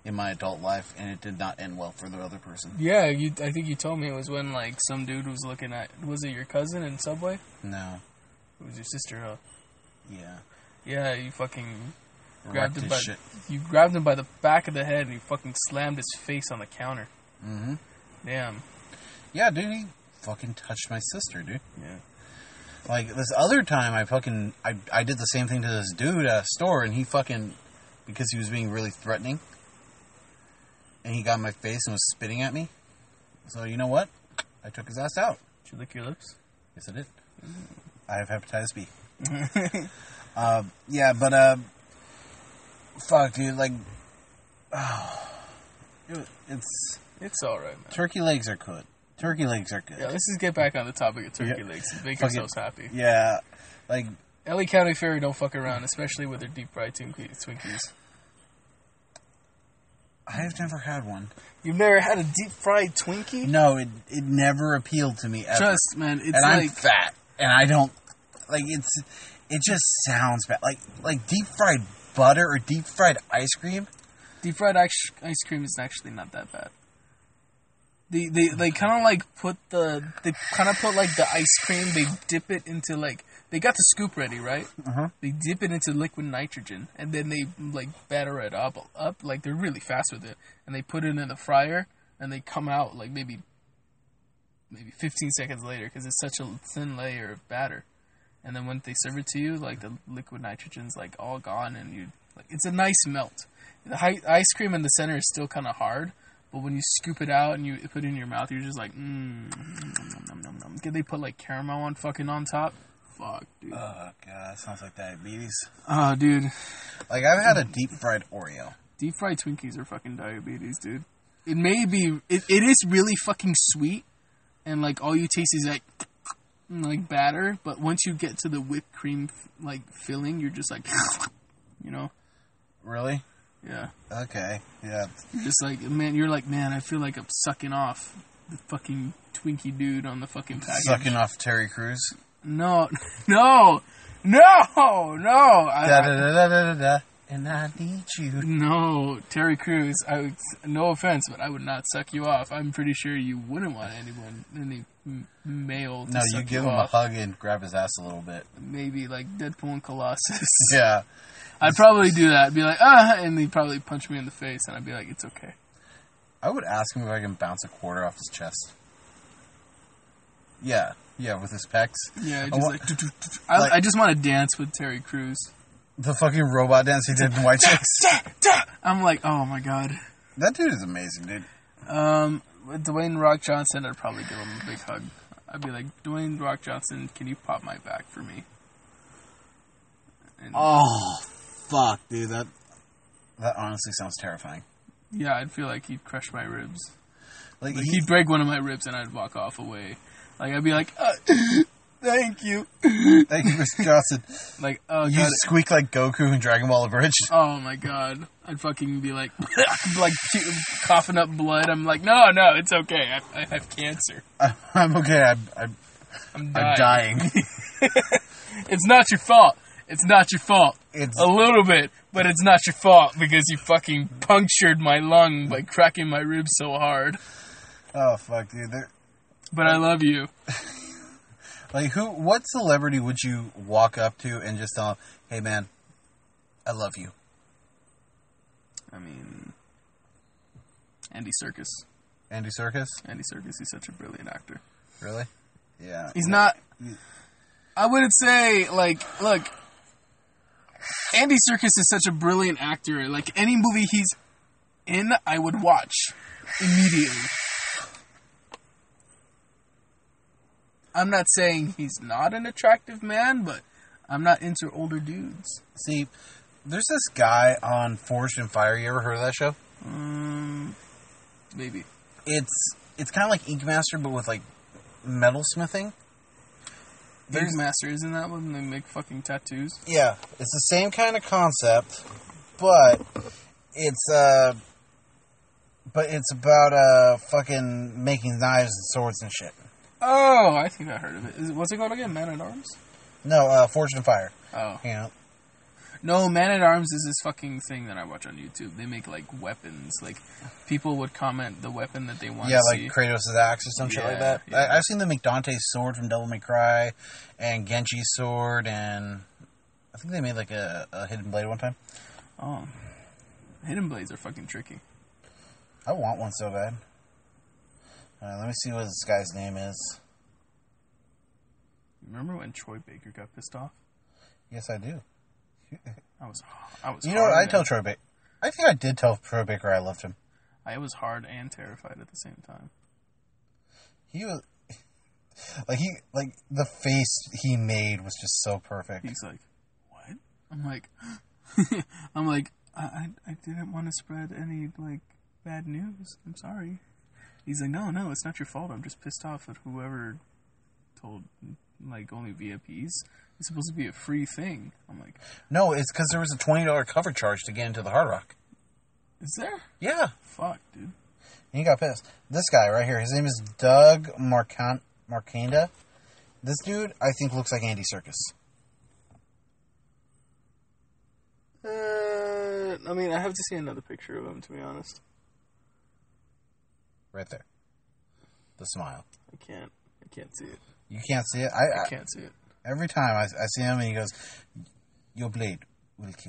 Speaker 3: in my adult life, and it did not end well for the other person.
Speaker 2: Yeah, you. I think you told me it was when like some dude was looking at. Was it your cousin in Subway?
Speaker 3: No.
Speaker 2: It was your sister, huh?
Speaker 3: Yeah.
Speaker 2: Yeah, you fucking grabbed
Speaker 3: Wrecked
Speaker 2: him
Speaker 3: his
Speaker 2: by.
Speaker 3: shit.
Speaker 2: You grabbed him by the back of the head and you fucking slammed his face on the counter.
Speaker 3: Mm-hmm.
Speaker 2: Damn.
Speaker 3: Yeah, dude, he fucking touched my sister, dude.
Speaker 2: Yeah.
Speaker 3: Like, this other time, I fucking... I, I did the same thing to this dude at a store, and he fucking... Because he was being really threatening. And he got in my face and was spitting at me. So, you know what? I took his ass out.
Speaker 2: Did you lick your lips?
Speaker 3: Yes, I did. I have hepatitis B. uh, yeah, but, uh... Fuck, dude, like... Oh, it, it's...
Speaker 2: It's alright, man.
Speaker 3: Turkey legs are good. Turkey legs are good.
Speaker 2: Yeah, let's just get back on the topic of turkey
Speaker 3: Yeah.
Speaker 2: legs and make
Speaker 3: Fucking-
Speaker 2: ourselves happy.
Speaker 3: Yeah, like...
Speaker 2: L A County Fair don't fuck around, especially with their deep fried Twinkies. Twinkies.
Speaker 3: I've never had one.
Speaker 2: You've never had a deep fried Twinkie?
Speaker 3: No, it it never appealed to me ever.
Speaker 2: Trust, man. It's
Speaker 3: and I'm
Speaker 2: like
Speaker 3: fat, and I don't like it's. It just sounds bad. Like like deep fried butter or deep fried ice cream.
Speaker 2: deep fried ice, ice cream is actually not that bad. They they they kind of like put the they kind of put like the ice cream. They dip it into like they got the scoop ready, right?
Speaker 3: Uh-huh.
Speaker 2: They dip it into liquid nitrogen, and then they like batter it up up like they're really fast with it, and they put it in the fryer, and they come out like maybe maybe fifteen seconds later because it's such a thin layer of batter, and then when they serve it to you, like the liquid nitrogen's like all gone, and you like it's a nice melt. The hi- ice cream in the center is still kind of hard. But when you scoop it out and you put it in your mouth, you're just like, mmm, nom, nom, nom, nom. Can they put like caramel on fucking on top? Fuck, dude.
Speaker 3: Oh god, that sounds like diabetes.
Speaker 2: Oh, dude.
Speaker 3: Like I've had a deep fried Oreo.
Speaker 2: Deep fried Twinkies are fucking diabetes, dude. It may be, it, it is really fucking sweet, and like all you taste is like, like batter. But once you get to the whipped cream like filling, you're just like, you know?
Speaker 3: Really?
Speaker 2: Yeah.
Speaker 3: Okay. Yeah.
Speaker 2: You're just like, man, you're like, man, I feel like I'm sucking off the fucking Twinkie dude on the fucking package.
Speaker 3: Sucking off Terry Crews.
Speaker 2: No, no, no, no. I,
Speaker 3: Da da da da da da da. And I need you.
Speaker 2: no, Terry Crews. I would, no offense, but I would not suck you off. I'm pretty sure you wouldn't want anyone, any m- male. To
Speaker 3: No,
Speaker 2: suck
Speaker 3: you give
Speaker 2: you
Speaker 3: him
Speaker 2: off.
Speaker 3: a hug and grab his ass a little bit.
Speaker 2: Maybe like Deadpool and Colossus.
Speaker 3: Yeah.
Speaker 2: I'd probably do that. I'd be like, ah, and he'd probably punch me in the face, and I'd be like, it's okay.
Speaker 3: I would ask him if I can bounce a quarter off his chest. Yeah. Yeah, with his pecs.
Speaker 2: Yeah,
Speaker 3: I
Speaker 2: just
Speaker 3: wa-
Speaker 2: like, I,
Speaker 3: like-
Speaker 2: I just want to dance with Terry Crews.
Speaker 3: The fucking robot dance he did in White Chicks.
Speaker 2: I'm like, oh my god.
Speaker 3: That dude is amazing, dude.
Speaker 2: Um, with Dwayne Rock Johnson, I'd probably give him a big hug. I'd be like, Dwayne Rock Johnson, can you pop my back for me? And
Speaker 3: Oh, fuck, dude. That that honestly sounds terrifying.
Speaker 2: yeah, I'd feel like he'd crush my ribs.
Speaker 3: Like,
Speaker 2: Like
Speaker 3: he,
Speaker 2: he'd break one of my ribs, and I'd walk off away. Like I'd be like, uh, thank you.
Speaker 3: thank you, Mister Johnson.
Speaker 2: Like, oh
Speaker 3: You
Speaker 2: god.
Speaker 3: squeak like Goku in Dragon Ball Abridged.
Speaker 2: Oh my god. I'd fucking be like, like coughing up blood. I'm like, no, no, it's okay. I, I have cancer.
Speaker 3: I'm okay. I'm, I'm,
Speaker 2: I'm
Speaker 3: I'm
Speaker 2: dying.
Speaker 3: dying.
Speaker 2: It's not your fault. It's not your fault.
Speaker 3: It's
Speaker 2: A little bit, but it's not your fault because you fucking punctured my lung by cracking my ribs so hard.
Speaker 3: oh fuck, dude. They're,
Speaker 2: But I love you.
Speaker 3: like, who? What celebrity would you walk up to and just tell him, "Hey, man, I love you"?
Speaker 2: I mean, Andy Serkis.
Speaker 3: Andy Serkis?
Speaker 2: Andy Serkis, he's such a brilliant actor.
Speaker 3: Really? Yeah.
Speaker 2: He's not. I wouldn't say, like, look, Andy Serkis is such a brilliant actor. Like, any movie he's in, I would watch immediately. I'm not saying he's not an attractive man, but I'm not into older dudes.
Speaker 3: See, there's this guy on Forged in Fire. You ever heard of that show?
Speaker 2: Um, maybe.
Speaker 3: It's it's kind of like Ink Master, but with like metal smithing.
Speaker 2: Big Master, isn't that when they make fucking tattoos?
Speaker 3: Yeah, it's the same kind of concept, but it's uh, but it's about uh, fucking making knives and swords and shit.
Speaker 2: Oh, I think I heard of it. Is, what's it called again? Man at Arms?
Speaker 3: No, uh, Forged in Fire.
Speaker 2: Oh.
Speaker 3: You know,
Speaker 2: No, Man at Arms is this fucking thing that I watch on YouTube. They make like weapons. Like people would comment the weapon that they want
Speaker 3: Yeah,
Speaker 2: to
Speaker 3: like
Speaker 2: see.
Speaker 3: Kratos' axe or some shit like
Speaker 2: Yeah,
Speaker 3: that.
Speaker 2: yeah.
Speaker 3: I, I've seen them make Dante's sword from Devil May Cry, and Genji's sword, and I think they made like a, a hidden blade one time.
Speaker 2: Oh, hidden blades are fucking tricky.
Speaker 3: I want one so bad. Uh, let me see what this guy's name is.
Speaker 2: Remember when Troy Baker got pissed off?
Speaker 3: Yes, I do.
Speaker 2: I was, I was.
Speaker 3: You know what?
Speaker 2: hard
Speaker 3: I tell
Speaker 2: and-
Speaker 3: Troy Baker. I think I did tell Troy Baker I loved him.
Speaker 2: I was hard and terrified at the same time.
Speaker 3: He was like he like the face he made was just so perfect.
Speaker 2: He's like, "What?" I'm like, I'm like, I, I, I didn't want to spread any like bad news. I'm sorry. He's like, no, no, it's not your fault. I'm just pissed off at whoever told like only V I Ps. It's supposed to be a free thing. I'm like,
Speaker 3: No, it's because there was a twenty dollar cover charge to get into the Hard Rock.
Speaker 2: is there?
Speaker 3: Yeah,
Speaker 2: Fuck, dude.
Speaker 3: and he got pissed. This guy right here, his name is Doug Marcan- Marcanda. This dude, I think, looks like Andy Serkis.
Speaker 2: Uh, I mean, I have to see another picture of him to be honest.
Speaker 3: Right there. The smile.
Speaker 2: I can't. I can't see it.
Speaker 3: You can't see it? I,
Speaker 2: I
Speaker 3: I
Speaker 2: can't see it.
Speaker 3: Every time I, I see him and he goes, your blade will kill.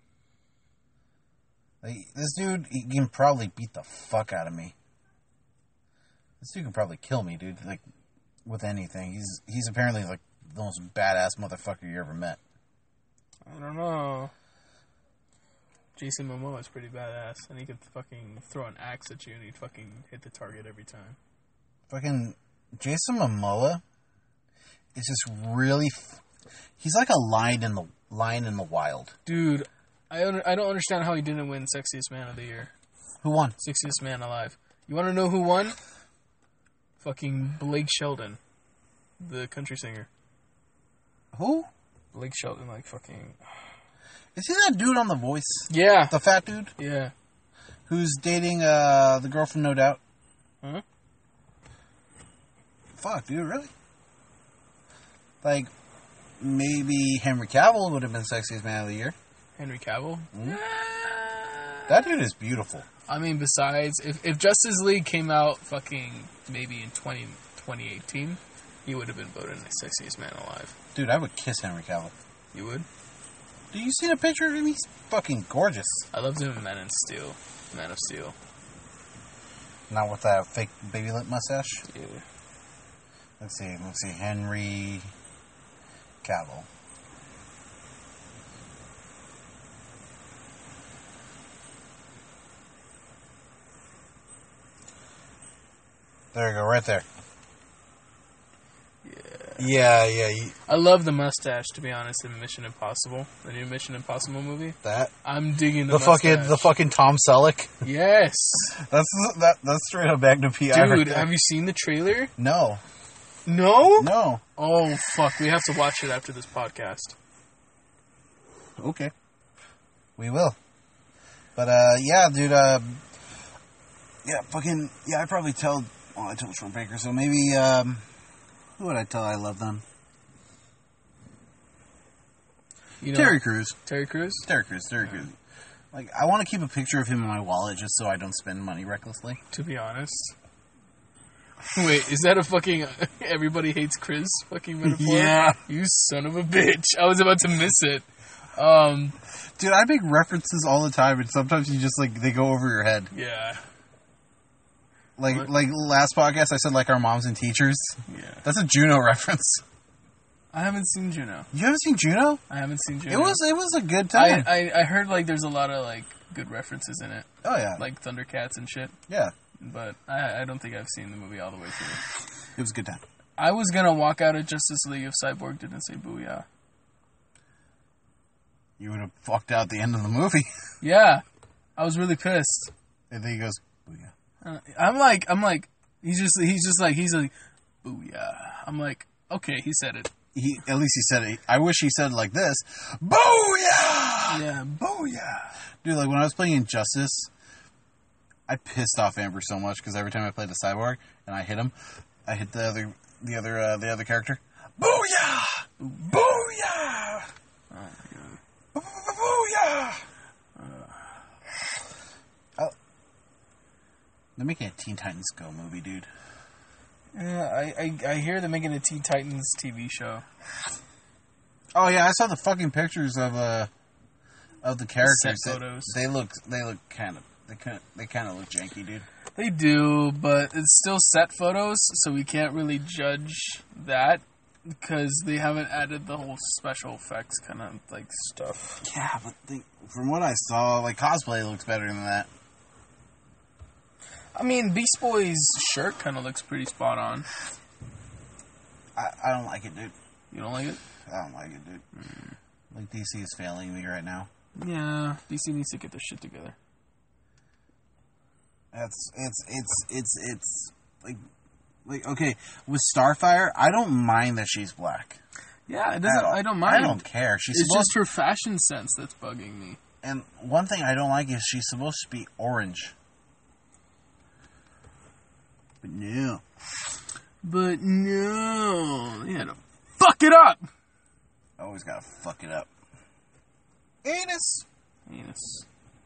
Speaker 3: Like, this dude, he can probably beat the fuck out of me. This dude can probably kill me, dude. Like, with anything. He's he's apparently, like, the most badass motherfucker you ever met.
Speaker 2: I don't know. Jason Momoa is pretty badass, and he could fucking throw an axe at you and he'd fucking hit the target every time.
Speaker 3: Fucking Jason Momoa is just really... F- he's like a lion in the lion in the wild.
Speaker 2: Dude, I un- I don't understand how he didn't win Sexiest Man of the Year.
Speaker 3: Who won?
Speaker 2: Sexiest Man Alive. You want to know who won? Fucking Blake Shelton, the country singer.
Speaker 3: Who?
Speaker 2: Blake Shelton, like fucking...
Speaker 3: Is he that dude on The Voice?
Speaker 2: Yeah.
Speaker 3: The fat dude?
Speaker 2: Yeah.
Speaker 3: Who's dating uh, the girl from No Doubt?
Speaker 2: Huh?
Speaker 3: Fuck, dude, really? Like, maybe Henry Cavill would have been Sexiest Man of the Year.
Speaker 2: Henry Cavill?
Speaker 3: Mm. That dude is beautiful.
Speaker 2: I mean, besides, if, if Justice League came out fucking maybe in twenty, twenty eighteen, he would have been voted the Sexiest Man Alive.
Speaker 3: Dude, I would kiss Henry Cavill.
Speaker 2: You would?
Speaker 3: Do you see a picture of him? He's fucking gorgeous.
Speaker 2: I loved him in Man of Steel. Man of Steel.
Speaker 3: Not with that fake baby lip mustache.
Speaker 2: Yeah.
Speaker 3: Let's see. Let's see. Henry Cavill. There you go, right there.
Speaker 2: Yeah.
Speaker 3: Yeah, yeah. You,
Speaker 2: I love the mustache, to be honest, in Mission Impossible. The new Mission Impossible movie.
Speaker 3: that
Speaker 2: I'm digging the,
Speaker 3: the
Speaker 2: mustache.
Speaker 3: fucking the fucking Tom Selleck.
Speaker 2: Yes.
Speaker 3: That's that. That's straight up Magnum P I.
Speaker 2: Dude,
Speaker 3: right there.
Speaker 2: have you seen the trailer?
Speaker 3: No,
Speaker 2: No?
Speaker 3: no.
Speaker 2: Oh, fuck. We have to watch it after this podcast.
Speaker 3: Okay, we will. But uh, yeah, dude. Uh, yeah, fucking yeah. I probably tell. Well, I told Troy Baker, so maybe. Um, who would I tell I love them?
Speaker 2: You know,
Speaker 3: Terry Crews.
Speaker 2: Terry Crews?
Speaker 3: Terry Crews. Terry Crews. Like, I want to keep a picture of him in my wallet just so I don't spend money recklessly.
Speaker 2: To be honest. Wait, is that a fucking everybody hates Chris fucking metaphor?
Speaker 3: Yeah.
Speaker 2: You son of a bitch. I was about to miss it. Um,
Speaker 3: Dude, I make references all the time, and sometimes you just like they go over your head.
Speaker 2: yeah.
Speaker 3: Like,
Speaker 2: What?
Speaker 3: like last podcast, I said like our moms and teachers.
Speaker 2: Yeah.
Speaker 3: That's a Juno reference.
Speaker 2: I haven't seen Juno.
Speaker 3: You haven't seen Juno?
Speaker 2: I haven't seen Juno.
Speaker 3: It was it was a good
Speaker 2: I,
Speaker 3: time.
Speaker 2: I, I heard like there's a lot of like good references in it.
Speaker 3: oh yeah,
Speaker 2: Like Thundercats and shit.
Speaker 3: yeah.
Speaker 2: But I, I don't think I've seen the movie all the way through.
Speaker 3: It was a good time.
Speaker 2: I was gonna walk out of Justice League if Cyborg didn't say booyah.
Speaker 3: You would have fucked out the end of the movie.
Speaker 2: Yeah. I was really pissed.
Speaker 3: And then he goes, "Booyah."
Speaker 2: Uh, I'm like, I'm like, he's just, he's just like, he's like, booyah. I'm like, okay, he said it.
Speaker 3: He at least he said it. I wish he said it like this. Booyah!
Speaker 2: Yeah, booyah.
Speaker 3: Dude, like when I was playing Injustice, I pissed off Amber so much because every time I played the Cyborg and I hit him, I hit the other, the other, uh, the other character. Booyah! Booyah!
Speaker 2: Oh my god.
Speaker 3: They're making a Teen Titans Go movie, dude.
Speaker 2: Yeah, I, I, I hear they're making a Teen Titans T V show.
Speaker 3: Oh yeah, I saw the fucking pictures of uh of the characters.
Speaker 2: Set photos.
Speaker 3: They, they look they look kind of they kind they kind of look janky, dude.
Speaker 2: They do, but it's still set photos, so we can't really judge that because they haven't added the whole special effects kind of like stuff.
Speaker 3: Yeah, but they, from what I saw, like cosplay looks better than that.
Speaker 2: I mean, Beast Boy's shirt kind of looks pretty spot on.
Speaker 3: I, I don't like it, dude.
Speaker 2: You don't like it?
Speaker 3: I don't like it, dude. Mm. Like D C is failing me right now.
Speaker 2: Yeah, D C needs to get their shit together.
Speaker 3: That's it's it's it's it's like like okay with Starfire. I don't mind that she's black.
Speaker 2: Yeah, it doesn't. I don't mind.
Speaker 3: I don't care. She's
Speaker 2: it's
Speaker 3: supposed
Speaker 2: just her fashion sense that's bugging me.
Speaker 3: And one thing I don't like is she's supposed to be orange. But no.
Speaker 2: But no, you had to fuck it up.
Speaker 3: I always gotta fuck it up. Anus.
Speaker 2: Anus.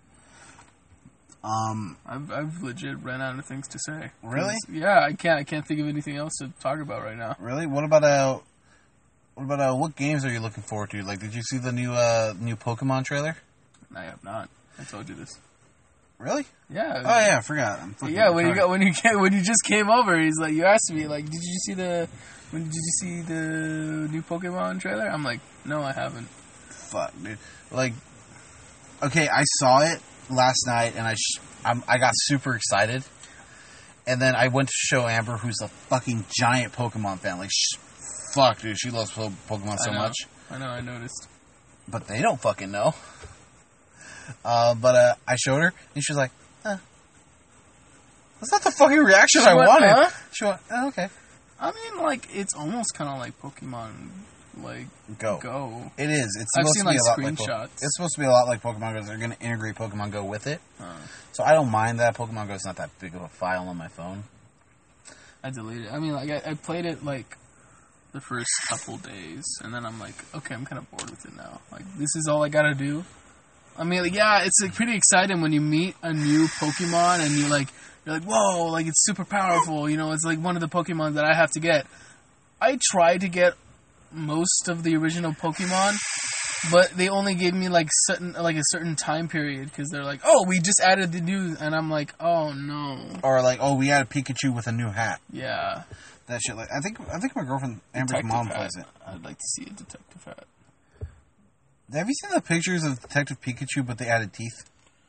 Speaker 3: Um,
Speaker 2: I've I've legit ran out of things to say.
Speaker 3: Really?
Speaker 2: Yeah, I can't I can't think of anything else to talk about right now.
Speaker 3: Really? What about uh, what about uh, what games are you looking forward to? Like, did you see the new uh new Pokemon trailer?
Speaker 2: I have not. I told you this.
Speaker 3: Really?
Speaker 2: Yeah.
Speaker 3: Oh yeah, I forgot. I'm fucking
Speaker 2: yeah, when
Speaker 3: retarded.
Speaker 2: you got when you came, when you just came over, he's like, you asked me like, did you see the when did you see the new Pokemon trailer? I'm like, no, I haven't.
Speaker 3: Fuck, dude. Like, okay, I saw it last night, and I sh- I'm, I got super excited, and then I went to show Amber, who's a fucking giant Pokemon fan. Like, sh- fuck, dude, she loves po- Pokemon so
Speaker 2: I know.
Speaker 3: much.
Speaker 2: I know, I noticed.
Speaker 3: But they don't fucking know. Uh, but uh, I showed her, and she was like, huh. That's not the fucking reaction
Speaker 2: She
Speaker 3: I
Speaker 2: went,
Speaker 3: wanted.
Speaker 2: huh?
Speaker 3: She went, oh, okay.
Speaker 2: I mean, like, it's almost kind of like Pokemon, like,
Speaker 3: Go.
Speaker 2: Go.
Speaker 3: It is. It's
Speaker 2: I've
Speaker 3: supposed
Speaker 2: seen,
Speaker 3: to be
Speaker 2: like,
Speaker 3: a lot like
Speaker 2: screenshots.
Speaker 3: Po- It's supposed to be a lot like Pokemon Go. They're going to integrate Pokemon Go with it.
Speaker 2: Uh,
Speaker 3: So I don't mind that. Pokemon Go is not that big of a file on my phone.
Speaker 2: I deleted it. I mean, like, I, I played it, like, the first couple days, and then I'm like, okay, I'm kind of bored with it now. Like, this is all I gotta do. I mean, like, yeah, it's like, pretty exciting when you meet a new Pokemon, and you like, you're like, whoa, like, it's super powerful, you know, it's like one of the Pokemon that I have to get. I tried to get most of the original Pokemon, but they only gave me like certain like a certain time period because they're like, oh, we just added the new, and I'm like, oh no.
Speaker 3: Or like, oh, we added Pikachu with a new hat.
Speaker 2: Yeah.
Speaker 3: That shit. Like, I think I think my girlfriend Amber's
Speaker 2: Detective
Speaker 3: mom
Speaker 2: hat.
Speaker 3: plays it.
Speaker 2: I'd like to see a detective hat.
Speaker 3: Have you seen the pictures of Detective Pikachu, but they added teeth?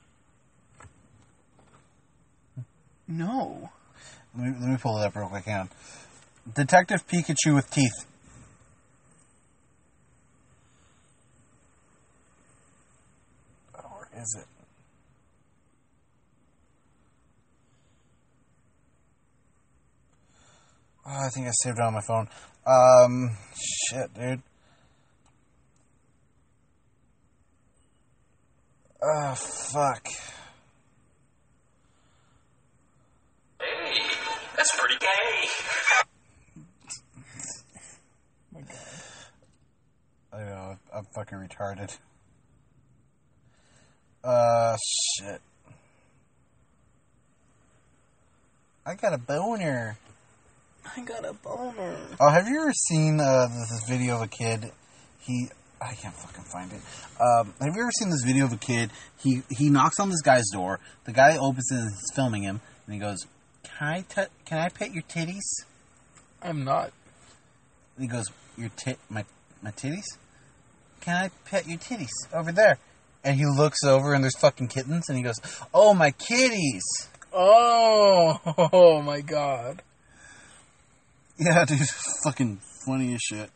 Speaker 2: No.
Speaker 3: Let me, let me pull it up real quick. Hang on. Detective Pikachu with teeth. Oh, where is it? Oh, I think I saved it on my phone. Um, shit, dude. Oh, fuck.
Speaker 1: Hey, that's pretty gay.
Speaker 2: My God.
Speaker 3: I know, I'm fucking retarded. Uh, shit. I got a boner.
Speaker 2: I got a boner.
Speaker 3: Oh, have you ever seen uh, this video of a kid? He, I can't fucking find it. Um, have you ever seen this video of a kid? He he knocks on this guy's door. The guy opens it and he's filming him, and he goes, "Can I t- Can I pet your titties?"
Speaker 2: I'm not.
Speaker 3: And he goes, "Your tit, my my titties? Can I pet your titties over there?" And he looks over and there's fucking kittens, and he goes, "Oh, my kitties!"
Speaker 2: Oh, oh my God.
Speaker 3: Yeah, dude, fucking funny as shit.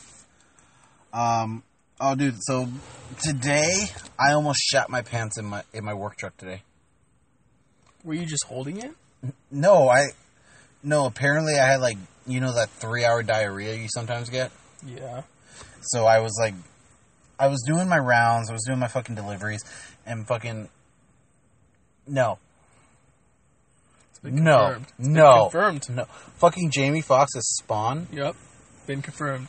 Speaker 3: Um, oh, dude, so today I almost shat my pants in my in my work truck today.
Speaker 2: Were you just holding it?
Speaker 3: No, I, no. Apparently, I had like you know that three hour diarrhea you sometimes get.
Speaker 2: Yeah.
Speaker 3: So I was like, I was doing my rounds, I was doing my fucking deliveries, and fucking no.
Speaker 2: Been
Speaker 3: No,
Speaker 2: confirmed. It's been
Speaker 3: no,
Speaker 2: confirmed.
Speaker 3: no. Fucking Jamie Foxx's Spawn.
Speaker 2: Yep. Been confirmed.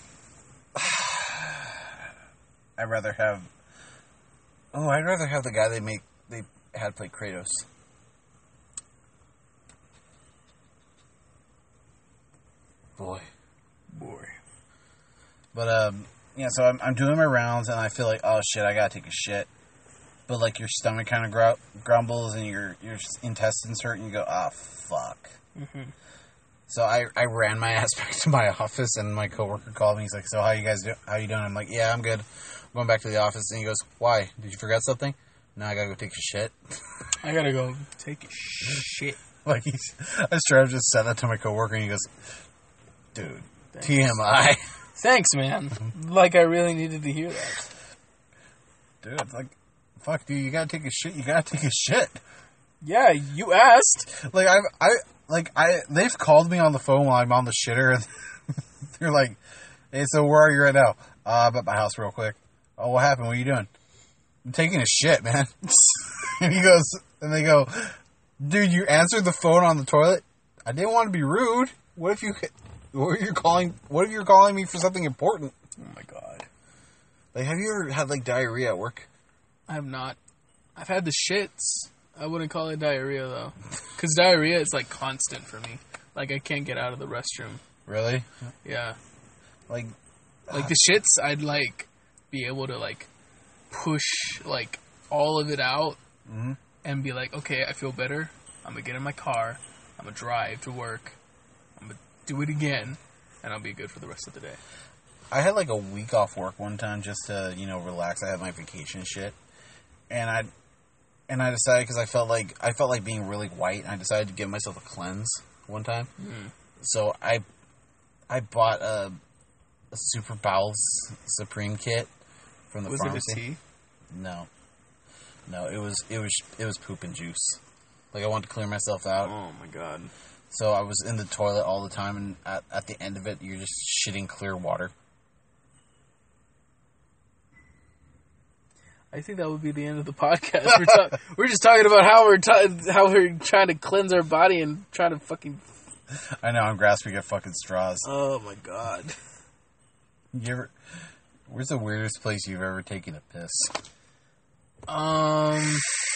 Speaker 3: I'd rather have. Oh, I'd rather have the guy they make they had play Kratos. Boy.
Speaker 2: Boy.
Speaker 3: But, um, yeah, so I'm, I'm doing my rounds, and I feel like, oh, shit, I gotta take a shit. But, like, your stomach kind of gr- grumbles, and your, your intestines hurt, and you go, ah, oh, fuck.
Speaker 2: Mm-hmm.
Speaker 3: So I, I ran my ass back to my office, and my coworker called me. He's like, so how you guys do? How you doing? I'm like, yeah, I'm good. I'm going back to the office. And he goes, why? Did you forget something? No, I gotta go take a shit.
Speaker 2: I gotta go take a shit.
Speaker 3: Like, he's, I straight up just said that to my coworker, and he goes, dude,
Speaker 2: Thanks.
Speaker 3: T M I.
Speaker 2: Thanks, man. Like, I really needed to hear that.
Speaker 3: Dude, it's like, fuck, dude, you gotta take a shit. You gotta take a shit.
Speaker 2: Yeah, you asked.
Speaker 3: Like, I, I, like, I, they've called me on the phone while I'm on the shitter, and they're like, hey, so where are you right now? Uh, I'm at my house real quick. Oh, what happened? What are you doing? I'm taking a shit, man. And he goes, and they go, dude, you answered the phone on the toilet? I didn't want to be rude. What if you, what if you're calling, what if you're calling me for something important?
Speaker 2: Oh my god.
Speaker 3: Like, have you ever had, like, diarrhea at work?
Speaker 2: I have not. I've had the shits. I wouldn't call it diarrhea, though. Because diarrhea is, like, constant for me. Like, I can't get out of the restroom.
Speaker 3: Really?
Speaker 2: Yeah.
Speaker 3: Like,
Speaker 2: Like, the shits, I'd, like, be able to, like, push, like, all of it out
Speaker 3: mm-hmm.
Speaker 2: and be like, okay, I feel better. I'm going to get in my car. I'm going to drive to work. I'm going to do it again. And I'll be good for the rest of the day.
Speaker 3: I had, like, a week off work one time just to, you know, relax. I had my vacation shit. And I and I decided, because I felt like, I felt like being really white, and I decided to give myself a cleanse one time.
Speaker 2: Mm.
Speaker 3: So I I bought a, a Super Bowels Supreme kit from the
Speaker 2: Was
Speaker 3: pharmacy.
Speaker 2: it a tea?
Speaker 3: No. No, it was, it was, it was poop and juice. Like, I wanted to clear myself out.
Speaker 2: Oh, my God.
Speaker 3: So I was in the toilet all the time, and at, at the end of it, you're just shitting clear water.
Speaker 2: I think that would be the end of the podcast. We're, ta- we're just talking about how we're ta- how we're trying to cleanse our body and trying to fucking...
Speaker 3: I know, I'm grasping at fucking straws.
Speaker 2: Oh, my God.
Speaker 3: You ever... Where's the weirdest place you've ever taken a piss?
Speaker 2: Um...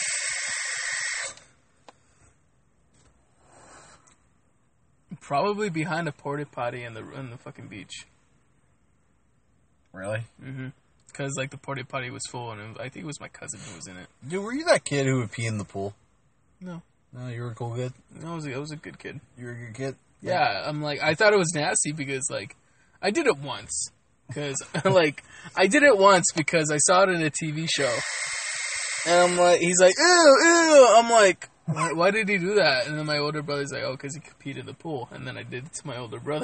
Speaker 2: Probably behind a porta potty in the in the fucking beach.
Speaker 3: Really?
Speaker 2: Mm-hmm. Because, like, the porta potty was full, and it was, I think it was my cousin who was in it.
Speaker 3: Dude, were you that kid who would pee in the pool?
Speaker 2: No.
Speaker 3: No, you were a cool kid?
Speaker 2: I was, I was a good kid.
Speaker 3: You were a good kid?
Speaker 2: Yeah, I'm like, I thought it was nasty because, like, I did it once. Because, like, I did it once because I saw it in a T V show. And I'm like, he's like, ew, ew. I'm like, why, why did he do that? And then my older brother's like, oh, because he peed in the pool. And then I did it to my older brother.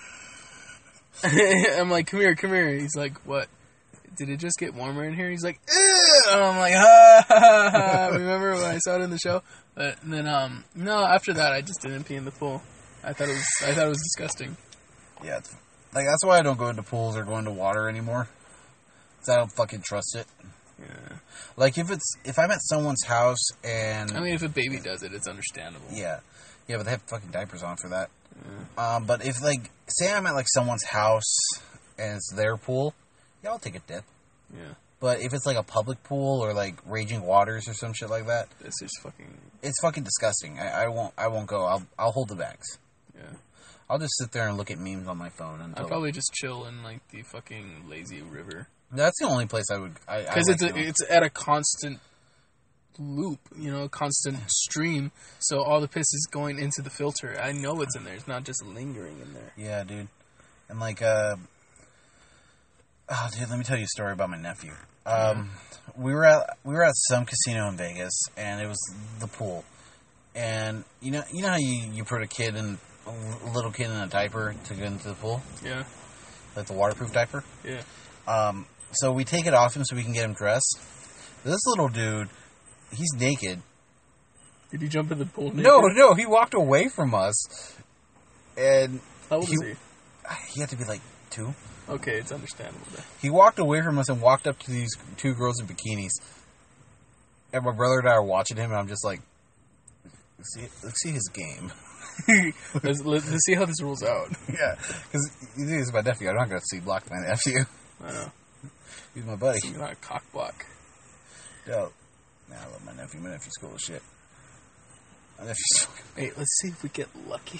Speaker 2: I'm like, come here, come here. He's like, what? Did it just get warmer in here? He's like, ew. And I'm like, ha, ha, ha. Remember when I saw it in the show? But then, um, no, after that, I just didn't pee in the pool. I thought it was, I thought it was disgusting.
Speaker 3: Yeah, it's, like, that's why I don't go into pools or go into water anymore. Because I don't fucking trust it.
Speaker 2: Yeah.
Speaker 3: Like, if it's, if I'm at someone's house and...
Speaker 2: I mean, if a baby does it, it's understandable.
Speaker 3: Yeah. Yeah, but they have fucking diapers on for that. Yeah. Um, but if, like, say I'm at, like, someone's house and it's their pool, yeah, I'll take a dip.
Speaker 2: Yeah.
Speaker 3: But if it's, like, a public pool or, like, Raging Waters or some shit like that...
Speaker 2: It's just fucking...
Speaker 3: It's fucking disgusting. I, I won't I won't go. I'll I'll hold the bags.
Speaker 2: Yeah.
Speaker 3: I'll just sit there and look at memes on my phone until...
Speaker 2: I'll probably just chill in, like, the fucking lazy river.
Speaker 3: That's the only place I would...
Speaker 2: Because
Speaker 3: like
Speaker 2: it's, a, it's at a constant loop, you know, a constant stream, so all the piss is going into the filter. I know it's in there. It's not just lingering in there.
Speaker 3: Yeah, dude. And, like, uh... Oh, dude, let me tell you a story about my nephew. Um, we were at we were at some casino in Vegas, and it was the pool. And you know, you know how you, you put a kid in a little kid in a diaper to get into the pool,
Speaker 2: Yeah.
Speaker 3: like the waterproof diaper.
Speaker 2: Yeah.
Speaker 3: Um, so we take it off him so we can get him dressed. This little dude, he's naked.
Speaker 2: Did he jump in the pool? Naked?
Speaker 3: No, no, he walked away from us, and
Speaker 2: How old
Speaker 3: he,
Speaker 2: is he?
Speaker 3: he had to be like two.
Speaker 2: Okay, it's understandable then.
Speaker 3: He walked away from us and walked up to these two girls in bikinis. And my brother and I are watching him, and I'm just like, let's see, let's see his game.
Speaker 2: let's, let's see how this rolls out.
Speaker 3: Yeah, because he's my nephew. I'm not going to see block my nephew.
Speaker 2: I know.
Speaker 3: He's my buddy.
Speaker 2: He's not a cock block.
Speaker 3: Yo, nah, I love my nephew. My nephew's cool as shit. My nephew's
Speaker 2: Hey, let's see if we get lucky.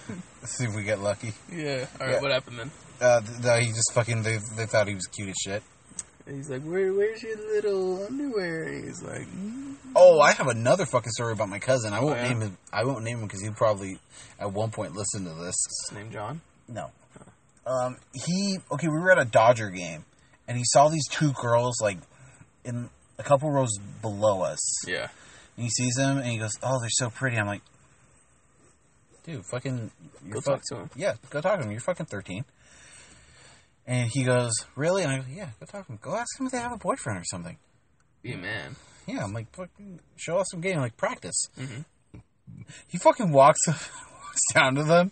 Speaker 3: See if we get lucky.
Speaker 2: Yeah. All right.
Speaker 3: Yeah.
Speaker 2: What happened then?
Speaker 3: Uh, th- no, he just fucking, they, they thought he was cute as shit.
Speaker 2: And he's like, Where, where's your little underwear? And he's like, mm.
Speaker 3: Oh, I have another fucking story about my cousin. I won't
Speaker 2: Oh, yeah?
Speaker 3: name him. I won't name him because he'll probably at one point listen to this.
Speaker 2: Is his name John?
Speaker 3: No. Um, he okay. We were at a Dodger game, and he saw these two girls like in a couple rows below us.
Speaker 2: Yeah.
Speaker 3: And he sees them, and he goes, "Oh, they're so pretty." I'm like, "Dude, fucking you're
Speaker 2: Go
Speaker 3: fu-
Speaker 2: talk to him.
Speaker 3: Yeah, go talk to him. You're fucking thirteen." And he goes, "Really?" And I go, "Yeah, go talk to him. Go ask him if they have a boyfriend or something."
Speaker 2: Be a man.
Speaker 3: Yeah, I'm like, fucking show us some game, like practice.
Speaker 2: Mm-hmm.
Speaker 3: He fucking walks, walks down to them.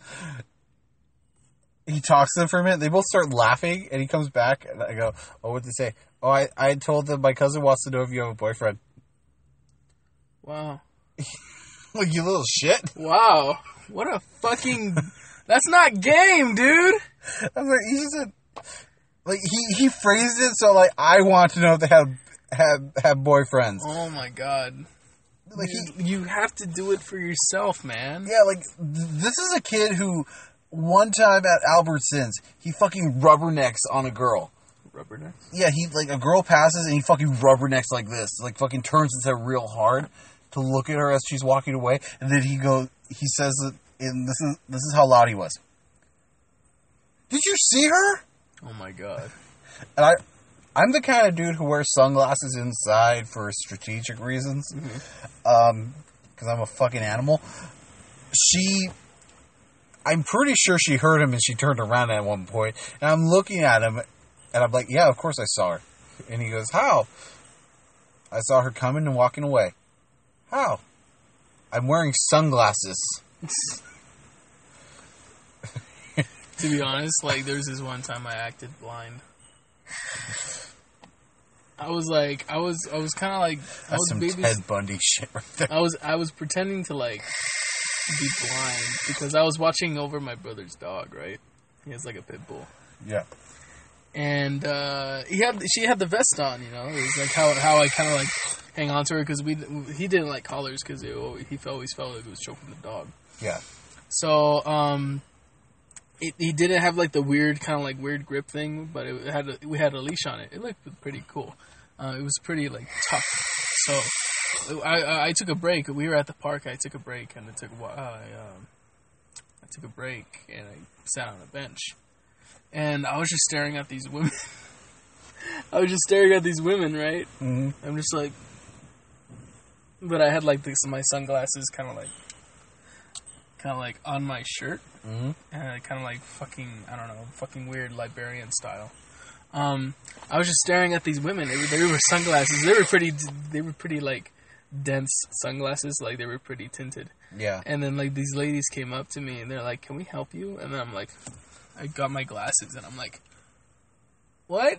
Speaker 3: He talks to them for a minute. They both start laughing, and he comes back, and I go, "Oh, what'd they say?" "Oh, I, I told them my cousin wants to know if you have a boyfriend."
Speaker 2: Wow.
Speaker 3: Like, you little shit.
Speaker 2: Wow. What a fucking... That's not game, dude.
Speaker 3: I was like, he just said, like, he, he phrased it so, like, I want to know if they have, have, have boyfriends.
Speaker 2: Oh, my God.
Speaker 3: Like,
Speaker 2: you,
Speaker 3: he,
Speaker 2: you have to do it for yourself, man.
Speaker 3: yeah, like, th- this is a kid who, one time at Albertsons, he fucking rubbernecks on a girl.
Speaker 2: Rubberneck?
Speaker 3: Yeah, he, like, a girl passes and he fucking rubbernecks like this. Like, fucking turns his head real hard to look at her as she's walking away. And then he goes, he says that, and this is, this is how loud he was. "Did you see her?"
Speaker 2: Oh, my God.
Speaker 3: And I, I'm the kind of dude who wears sunglasses inside for strategic reasons.
Speaker 2: Mm-hmm.
Speaker 3: Um, because I'm a fucking animal. She, I'm pretty sure she heard him and she turned around at one point. And I'm looking at him and I'm like, "Yeah, of course I saw her." And he goes, "How?" "I saw her coming and walking away." "How?" "I'm wearing sunglasses."
Speaker 2: To be honest, like, there's this one time I acted blind. I was like, I was, I was kind of like, I
Speaker 3: That's
Speaker 2: was
Speaker 3: some
Speaker 2: baby.
Speaker 3: Ted Bundy shit right there.
Speaker 2: I was, I was pretending to like be blind because I was watching over my brother's dog. Right, he has like a pit bull,
Speaker 3: Yeah.
Speaker 2: and uh, he had, she had the vest on. You know, it was like how how I kind of like hang on to her because we, he didn't like collars because he always felt like it was choking the dog.
Speaker 3: Yeah.
Speaker 2: So, um. It, he didn't have like the weird kind of like weird grip thing, but it had a, we had a leash on it. It looked pretty cool. Uh, it was pretty like tough. So I, I I took a break. We were at the park. I took a break and I took a whi- uh, I, um, I took a break and I sat on a bench and I was just staring at these women. I was just staring at these women, right?
Speaker 3: Mm-hmm.
Speaker 2: I'm just like, but I had like this my sunglasses kind of like kind of like on my shirt.
Speaker 3: Mm-hmm.
Speaker 2: Uh, kind of like fucking, I don't know, fucking weird Liberian style. Um, I was just staring at these women. They were, they were sunglasses. They were pretty, they were pretty like dense sunglasses. Like they were pretty tinted.
Speaker 3: Yeah.
Speaker 2: And then like these ladies came up to me and they're like, "Can we help you?" And then I'm like, I got my glasses and I'm like, "What?"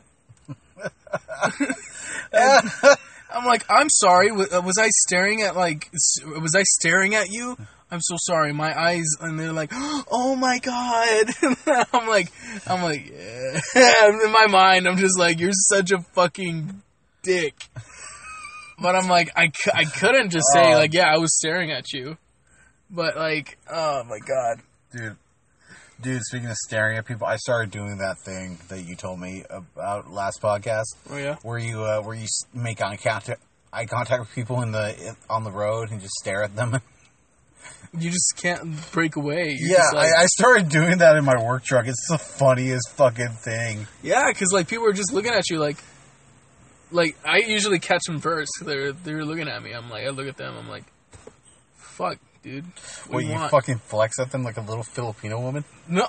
Speaker 2: And I'm like, "I'm sorry. Was, was I staring at like, was I staring at you? I'm so sorry. My eyes," and they're like, "Oh my God." I'm like, I'm like, yeah. In my mind, I'm just like, "You're such a fucking dick." But I'm like, I, I couldn't just say
Speaker 3: Oh.
Speaker 2: like, "Yeah, I was staring at you." But like, oh my God.
Speaker 3: Dude, dude. Speaking of staring at people, I started doing that thing that you told me about last podcast,
Speaker 2: Oh yeah.
Speaker 3: where you uh, where you s- make eye contact, eye contact with people in the in, on the road and just stare at them.
Speaker 2: You just can't break away. You're
Speaker 3: Yeah,
Speaker 2: just like,
Speaker 3: I, I started doing that in my work truck. It's the funniest fucking thing.
Speaker 2: yeah, because like people are just looking at you like, like I usually catch them first. They're they're looking at me. I'm like, I look at them. I'm like, fuck, dude. What
Speaker 3: What,
Speaker 2: do
Speaker 3: you,
Speaker 2: you want?
Speaker 3: fucking flex at them like a little Filipino woman?
Speaker 2: No.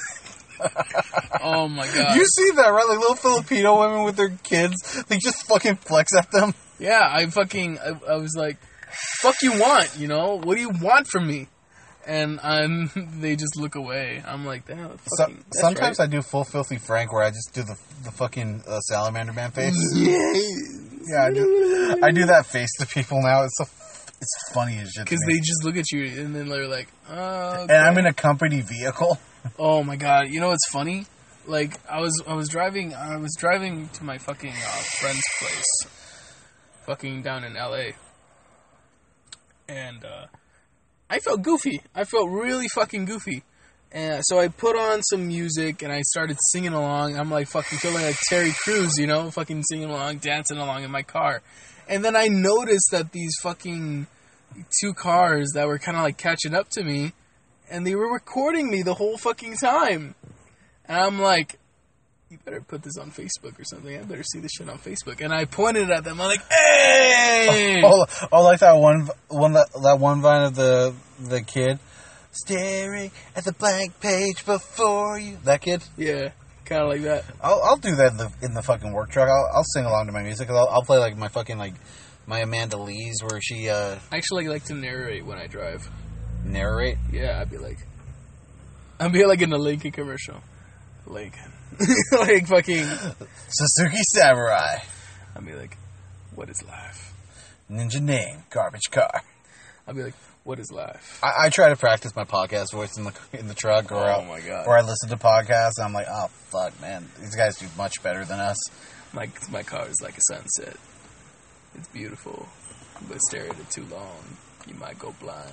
Speaker 2: Oh my God.
Speaker 3: You see that, right? Like little Filipino women with their kids, they just fucking flex at them.
Speaker 2: Yeah, I fucking, I, I was like, fuck you want, you know? What do you want from me? And I'm, they just look away. I'm like, damn, fucking,
Speaker 3: So,
Speaker 2: that's
Speaker 3: sometimes
Speaker 2: right.
Speaker 3: I do full filthy Frank where I just do the the fucking uh, salamander man face.
Speaker 2: Yeah.
Speaker 3: Yeah, I do. I do that face to people now. It's so, it's funny as shit. to
Speaker 2: Because
Speaker 3: me.
Speaker 2: they just look at you and then they're like, oh,
Speaker 3: And I'm in a company vehicle.
Speaker 2: oh my God. You know what's funny? Like, I was, I was driving, I was driving to my fucking uh, friend's place. Fucking down in L A. And, uh, I felt goofy. I felt really fucking goofy. And so I put on some music and I started singing along. I'm like fucking feeling like Terry Crews, you know, fucking singing along, dancing along in my car. And then I noticed that these fucking two cars that were kind of like catching up to me, and they were recording me the whole fucking time. And I'm like, you better put this on Facebook or something. I better see this shit on Facebook. And I pointed at them. I'm like, hey!
Speaker 3: Oh, oh, like that one, one that, that one vine of the the kid staring at the blank page before you. That kid.
Speaker 2: Yeah, kind of like that.
Speaker 3: I'll I'll do that in the in the fucking work truck. I'll I'll sing along to my music. I'll I'll play like my fucking like my Amanda Lee's where she uh
Speaker 2: I actually like to narrate when I drive.
Speaker 3: narrate.
Speaker 2: Yeah, I'd be like, I'd be like in a Lincoln commercial, Lincoln, like fucking
Speaker 3: Suzuki Samurai.
Speaker 2: I'd be like, what is life?
Speaker 3: Ninja name garbage car.
Speaker 2: I'd be like, what is life?
Speaker 3: I, I try to practice my podcast voice in the in the truck, or
Speaker 2: Oh
Speaker 3: I,
Speaker 2: my God.
Speaker 3: or I listen to podcasts. And I'm like, oh fuck, man, these guys do much better than us.
Speaker 2: My my car is like a sunset. It's beautiful, but stare at it too long, you might go blind.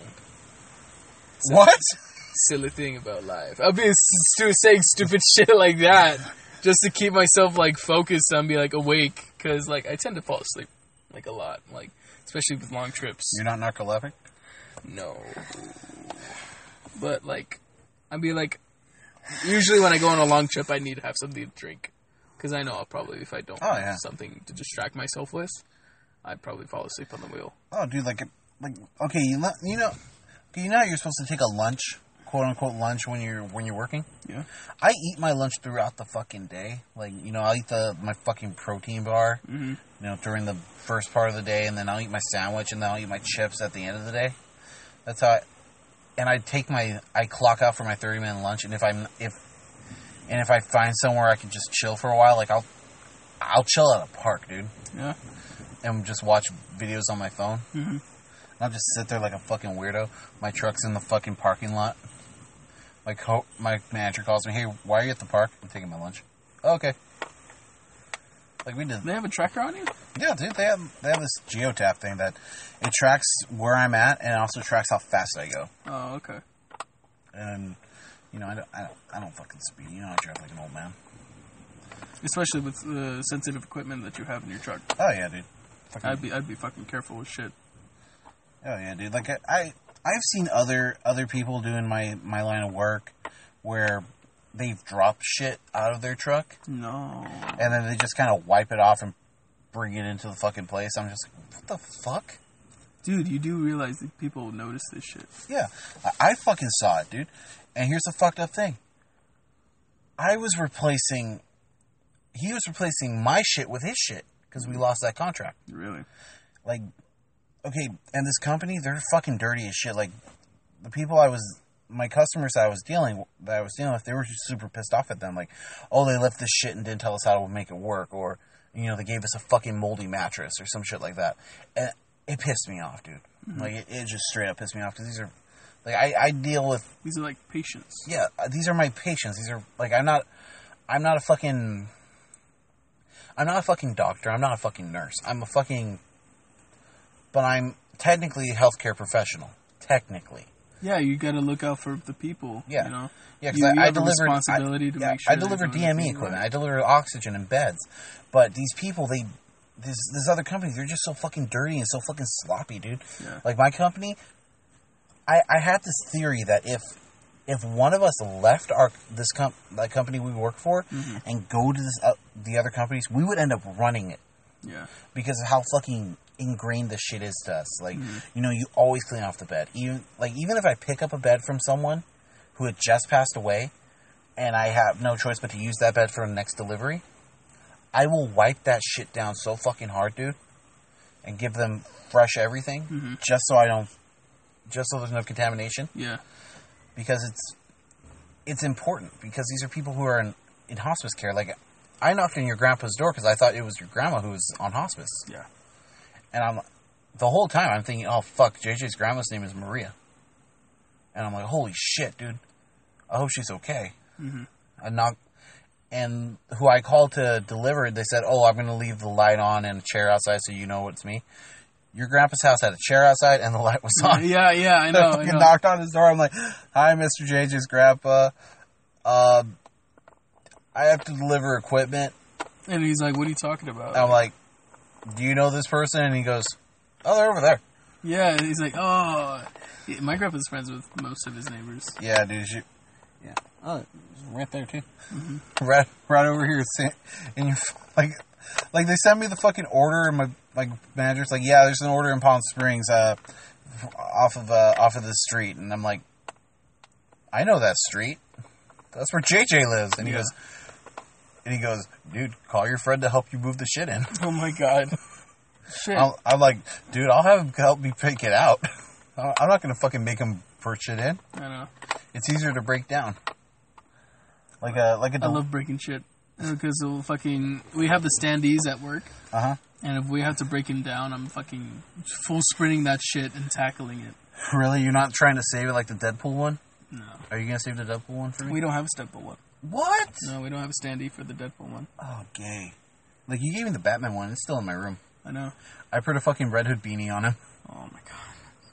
Speaker 2: So,
Speaker 3: What?
Speaker 2: Silly thing about life. I'll be stu- saying stupid shit like that just to keep myself like focused and be like awake, because like I tend to fall asleep like a lot, like especially with long trips.
Speaker 3: You're not narcoleptic?
Speaker 2: No, but like I'd be like, usually when I go on a long trip, I need to have something to drink, because I know I'll probably, if I don't
Speaker 3: Oh,
Speaker 2: have
Speaker 3: yeah.
Speaker 2: something to distract myself with, I'd probably fall asleep on the wheel.
Speaker 3: Oh, dude, like, like, okay, you know, you know, okay, you know how you're supposed to take a lunch, quote unquote lunch, when you're when you're working.
Speaker 2: Yeah.
Speaker 3: I eat my lunch throughout the fucking day. Like, you know, I'll eat the my fucking protein bar,
Speaker 2: Mm-hmm.
Speaker 3: you know, during the first part of the day, and then I'll eat my sandwich, and then I'll eat my chips at the end of the day. That's how. I, and I take my, I clock out for my thirty minute lunch, and if I'm if, and if I find somewhere I can just chill for a while, like I'll, I'll chill at a park, dude.
Speaker 2: Yeah.
Speaker 3: And just watch videos on my phone.
Speaker 2: Mm-hmm.
Speaker 3: I'll just sit there like a fucking weirdo. My truck's in the fucking parking lot. My co- my manager calls me, hey, why are you at the park? I'm taking my lunch. Oh, okay. Like we did.
Speaker 2: They have a tracker on you?
Speaker 3: Yeah, dude, they have they have this geotap thing that it tracks where I'm at and it also tracks how fast I go.
Speaker 2: Oh, okay.
Speaker 3: And you know, I don't I don't, I don't fucking speed. You know, I drive like an old man.
Speaker 2: Especially with the sensitive equipment that you have in your truck.
Speaker 3: Oh yeah, dude. Fucking,
Speaker 2: I'd be I'd be fucking careful with shit.
Speaker 3: Oh yeah, dude. Like I, I I've seen other other people doing my my line of work where they've dropped shit out of their truck
Speaker 2: No.
Speaker 3: and then they just kind of wipe it off and bring it into the fucking place. I'm just like, what the fuck?
Speaker 2: Dude, you do realize that people notice this shit.
Speaker 3: Yeah, I, I fucking saw it, dude. And here's the fucked up thing. I was replacing, he was replacing my shit with his shit because we lost that contract.
Speaker 2: Really?
Speaker 3: Like, okay, and this company, they're fucking dirty as shit. Like, the people I was, my customers that I was dealing, that I was dealing with, they were just super pissed off at them. Like, oh, they left this shit and didn't tell us how to make it work, or, you know, they gave us a fucking moldy mattress or some shit like that. And it pissed me off, dude. Mm-hmm. Like, it, it just straight up pissed me off because these are, like, I, I deal with,
Speaker 2: These are like patients.
Speaker 3: yeah, these are my patients. These are, like, I'm not, I'm not a fucking, I'm not a fucking doctor. I'm not a fucking nurse. I'm a fucking, but I'm technically a healthcare professional. Technically.
Speaker 2: Yeah, you got to look out for the people.
Speaker 3: Yeah.
Speaker 2: You know?
Speaker 3: Yeah, because
Speaker 2: You-
Speaker 3: I,
Speaker 2: you
Speaker 3: I
Speaker 2: have a
Speaker 3: deliver,
Speaker 2: responsibility
Speaker 3: I,
Speaker 2: to
Speaker 3: yeah,
Speaker 2: make sure
Speaker 3: I
Speaker 2: they're
Speaker 3: deliver
Speaker 2: doing
Speaker 3: D M E
Speaker 2: everything
Speaker 3: equipment.
Speaker 2: right.
Speaker 3: I deliver oxygen and beds. But these people, they, this, this other company, they're just so fucking dirty and so fucking sloppy, dude.
Speaker 2: Yeah.
Speaker 3: Like my company, I, I had this theory that if if one of us left our this com- that company we work for
Speaker 2: Mhm.
Speaker 3: and go to this uh, the other companies, we would end up running it
Speaker 2: Yeah.
Speaker 3: because of how fucking ingrained this shit is to us. Like,
Speaker 2: Mhm.
Speaker 3: you know, you always clean off the bed. Even like even if I pick up a bed from someone who had just passed away, and I have no choice but to use that bed for the next delivery, I will wipe that shit down so fucking hard, dude, and give them fresh everything,
Speaker 2: Mhm.
Speaker 3: just so I don't, just so there's no contamination,
Speaker 2: Yeah.
Speaker 3: because it's it's important because these are people who are in, in hospice care. Like, I knocked on your grandpa's door because I thought it was your grandma who was on hospice.
Speaker 2: Yeah.
Speaker 3: And I'm, the whole time I'm thinking, oh fuck, J J's grandma's name is Maria. And I'm like, holy shit, dude. I hope she's okay.
Speaker 2: Mm-hmm.
Speaker 3: I knocked, and who I called to deliver, they said, oh, I'm going to leave the light on and a chair outside so you know it's me. your grandpa's house had a chair outside and the light was on.
Speaker 2: Yeah, yeah, I know.
Speaker 3: I
Speaker 2: I
Speaker 3: fucking
Speaker 2: know.
Speaker 3: knocked on his door. I'm like, hi, Mister J J's grandpa. Um, I have to deliver equipment.
Speaker 2: And he's like, what are you talking about?
Speaker 3: I'm like, do you know this person? And he goes, oh, they're over there.
Speaker 2: Yeah, he's like, oh. Yeah, my grandpa's friends with most of his neighbors.
Speaker 3: Yeah, dude. You, yeah. Oh, right there, too. Mm-hmm. Right, right over here. And you're like, like they sent me the fucking order, and my like manager's like, yeah, there's an order in Palm Springs, uh, off of uh, off of this street, and I'm like, I know that street. That's where J J lives. And he yeah. goes, and he goes, dude, call your friend to help you move the shit in.
Speaker 2: Oh my god. Shit.
Speaker 3: I'm, I'm like, dude, I'll have him help me pick it out. I'm not gonna fucking make him put shit in.
Speaker 2: I know.
Speaker 3: It's easier to break down. Like a like a.
Speaker 2: I love breaking shit because we'll fucking we have the standees at work.
Speaker 3: Uh huh.
Speaker 2: And if we have to break him down, I'm fucking full sprinting that shit and tackling it.
Speaker 3: Really? You're not trying to save it like the Deadpool one?
Speaker 2: No.
Speaker 3: Are you gonna save the Deadpool one for me?
Speaker 2: We don't have a Deadpool one.
Speaker 3: What?
Speaker 2: No, we don't have a standee for the Deadpool one.
Speaker 3: Oh, gay. Like, you gave me the Batman one. It's still in my room.
Speaker 2: I know.
Speaker 3: I put a fucking Red Hood beanie on him.
Speaker 2: Oh, my God.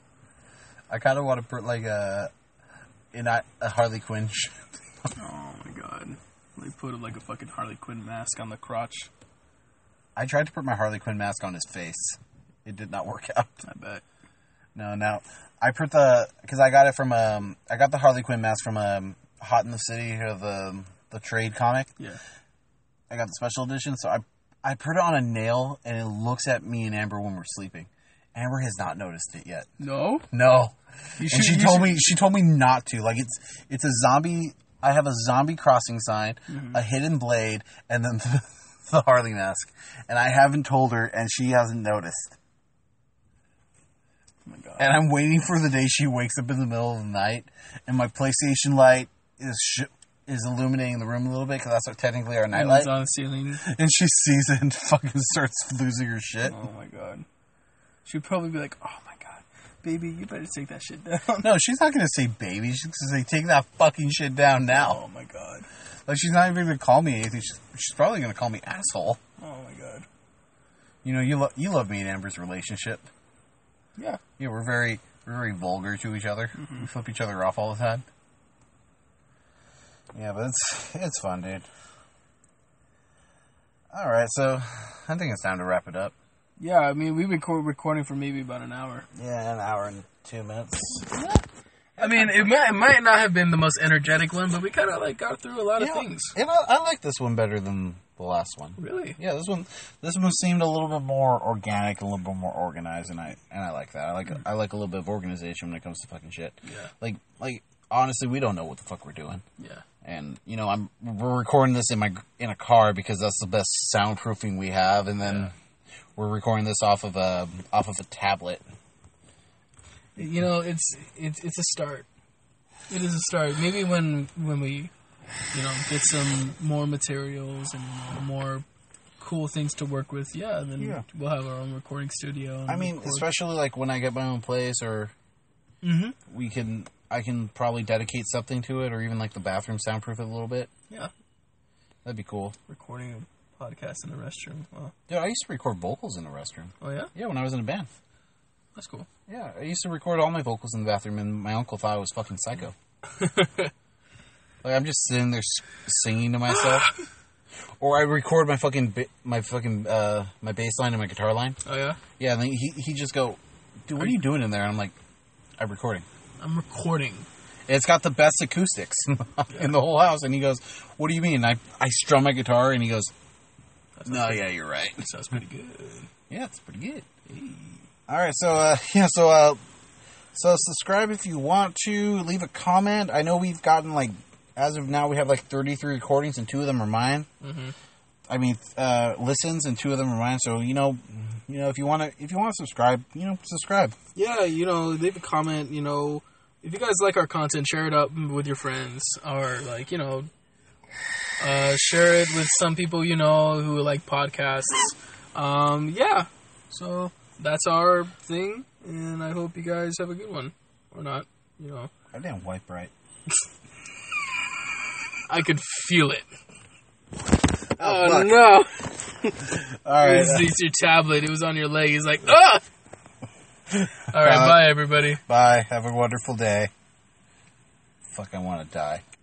Speaker 3: I kind of want to put, like, a... In a, a Harley Quinn sh-
Speaker 2: Oh, my God. They put, like, a fucking Harley Quinn mask on the crotch.
Speaker 3: I tried to put my Harley Quinn mask on his face. It did not work out.
Speaker 2: I bet.
Speaker 3: No, no. I put the... Because I got it from, um... I got the Harley Quinn mask from, um... Hot in the City, or the the trade comic.
Speaker 2: Yeah.
Speaker 3: I got the special edition, so I I put it on a nail, and it looks at me and Amber when we're sleeping. Amber has not noticed it yet.
Speaker 2: No?
Speaker 3: No.
Speaker 2: You should,
Speaker 3: and she
Speaker 2: you
Speaker 3: told
Speaker 2: should...
Speaker 3: me she told me not to. Like, it's it's a zombie. I have a zombie crossing sign, mm-hmm. a hidden blade, and then the, the Harley mask. And I haven't told her, and she hasn't noticed.
Speaker 2: Oh my God.
Speaker 3: And I'm waiting for the day she wakes up in the middle of the night, and my PlayStation light is sh- is illuminating the room a little bit, because that's what technically our night light.
Speaker 2: It's on the ceiling.
Speaker 3: And she sees it and fucking starts losing her shit.
Speaker 2: Oh my God. She'd probably be like, oh my God, baby, you better take that shit down.
Speaker 3: No, she's not going to say baby. She's going to say, take that fucking shit down now.
Speaker 2: Oh my God.
Speaker 3: Like, she's not even going to call me anything. She's, she's probably going to call me asshole.
Speaker 2: Oh my God.
Speaker 3: You know, you, lo- you love me and Amber's relationship.
Speaker 2: Yeah.
Speaker 3: Yeah, we're very, we're very vulgar to each other. Mm-hmm. We flip each other off all the time. Yeah, but it's it's fun, dude. All right, so I think it's time to wrap it up.
Speaker 2: Yeah, I mean, we've been co- recording for maybe about an hour.
Speaker 3: Yeah, an hour and two minutes.
Speaker 2: I mean, it might, it might not have been the most energetic one, but we kind of like got through a lot
Speaker 3: yeah,
Speaker 2: of things.
Speaker 3: And I, I like this one better than the last one.
Speaker 2: Really?
Speaker 3: Yeah, this one this one seemed a little bit more organic, a little bit more organized, and I and I like that. I like mm. I like a little bit of organization when it comes to fucking shit.
Speaker 2: Yeah.
Speaker 3: Like like honestly, we don't know what the fuck we're doing.
Speaker 2: Yeah.
Speaker 3: And you know, I'm we're recording this in my in a car because that's the best soundproofing we have, and then yeah. we're recording this off of a off of a tablet.
Speaker 2: You know, it's it's it's a start. It is a start. Maybe when when we, you know, get some more materials and you know, more cool things to work with, yeah, then yeah. we'll have our own recording studio. And
Speaker 3: I mean,
Speaker 2: record.
Speaker 3: especially like when I get my own place, or
Speaker 2: mm-hmm.
Speaker 3: we can. I can probably dedicate something to it, or even like the bathroom soundproof it a little bit.
Speaker 2: Yeah.
Speaker 3: That'd be cool.
Speaker 2: Recording a podcast in the restroom. Wow.
Speaker 3: Dude, I used to record vocals in the restroom.
Speaker 2: Oh, yeah?
Speaker 3: Yeah, when I was in a band.
Speaker 2: That's cool.
Speaker 3: Yeah, I used to record all my vocals in the bathroom, and my uncle thought I was fucking psycho. Like, I'm just sitting there singing to myself. Or I record my fucking, ba- my fucking, uh, my bass line and my guitar line.
Speaker 2: Oh, yeah?
Speaker 3: Yeah, and then he, he just go, dude, what are you doing in there? And I'm like, I'm recording.
Speaker 2: I'm recording.
Speaker 3: It's got the best acoustics in the whole house. And he goes, what do you mean? I I strum my guitar, and he goes, no,
Speaker 2: pretty,
Speaker 3: yeah, you're right.
Speaker 2: That sounds pretty good.
Speaker 3: Yeah, it's pretty good.
Speaker 2: Hey.
Speaker 3: All right, so, uh, yeah, so, uh, so subscribe if you want to. Leave a comment. I know we've gotten, like, as of now, we have, like, thirty-three recordings, and two of them are mine.
Speaker 2: Mm-hmm.
Speaker 3: I mean, uh, listens, and two of them are mine. So, you know, you know, if you want to, if you want to subscribe, you know, subscribe.
Speaker 2: Yeah, you know, leave a comment, you know. If you guys like our content, share it up with your friends, or, like, you know, uh, share it with some people you know who like podcasts. Um, yeah, so that's our thing, and I hope you guys have a good one. Or not, you know.
Speaker 3: I didn't wipe right.
Speaker 2: I could feel it.
Speaker 3: Oh,
Speaker 2: oh no.
Speaker 3: All right.
Speaker 2: It's, it's your tablet. It was on your leg. He's like, ah! All right,
Speaker 3: Uh,
Speaker 2: bye, everybody.
Speaker 3: Bye. Have a wonderful day. Fuck, I want to die.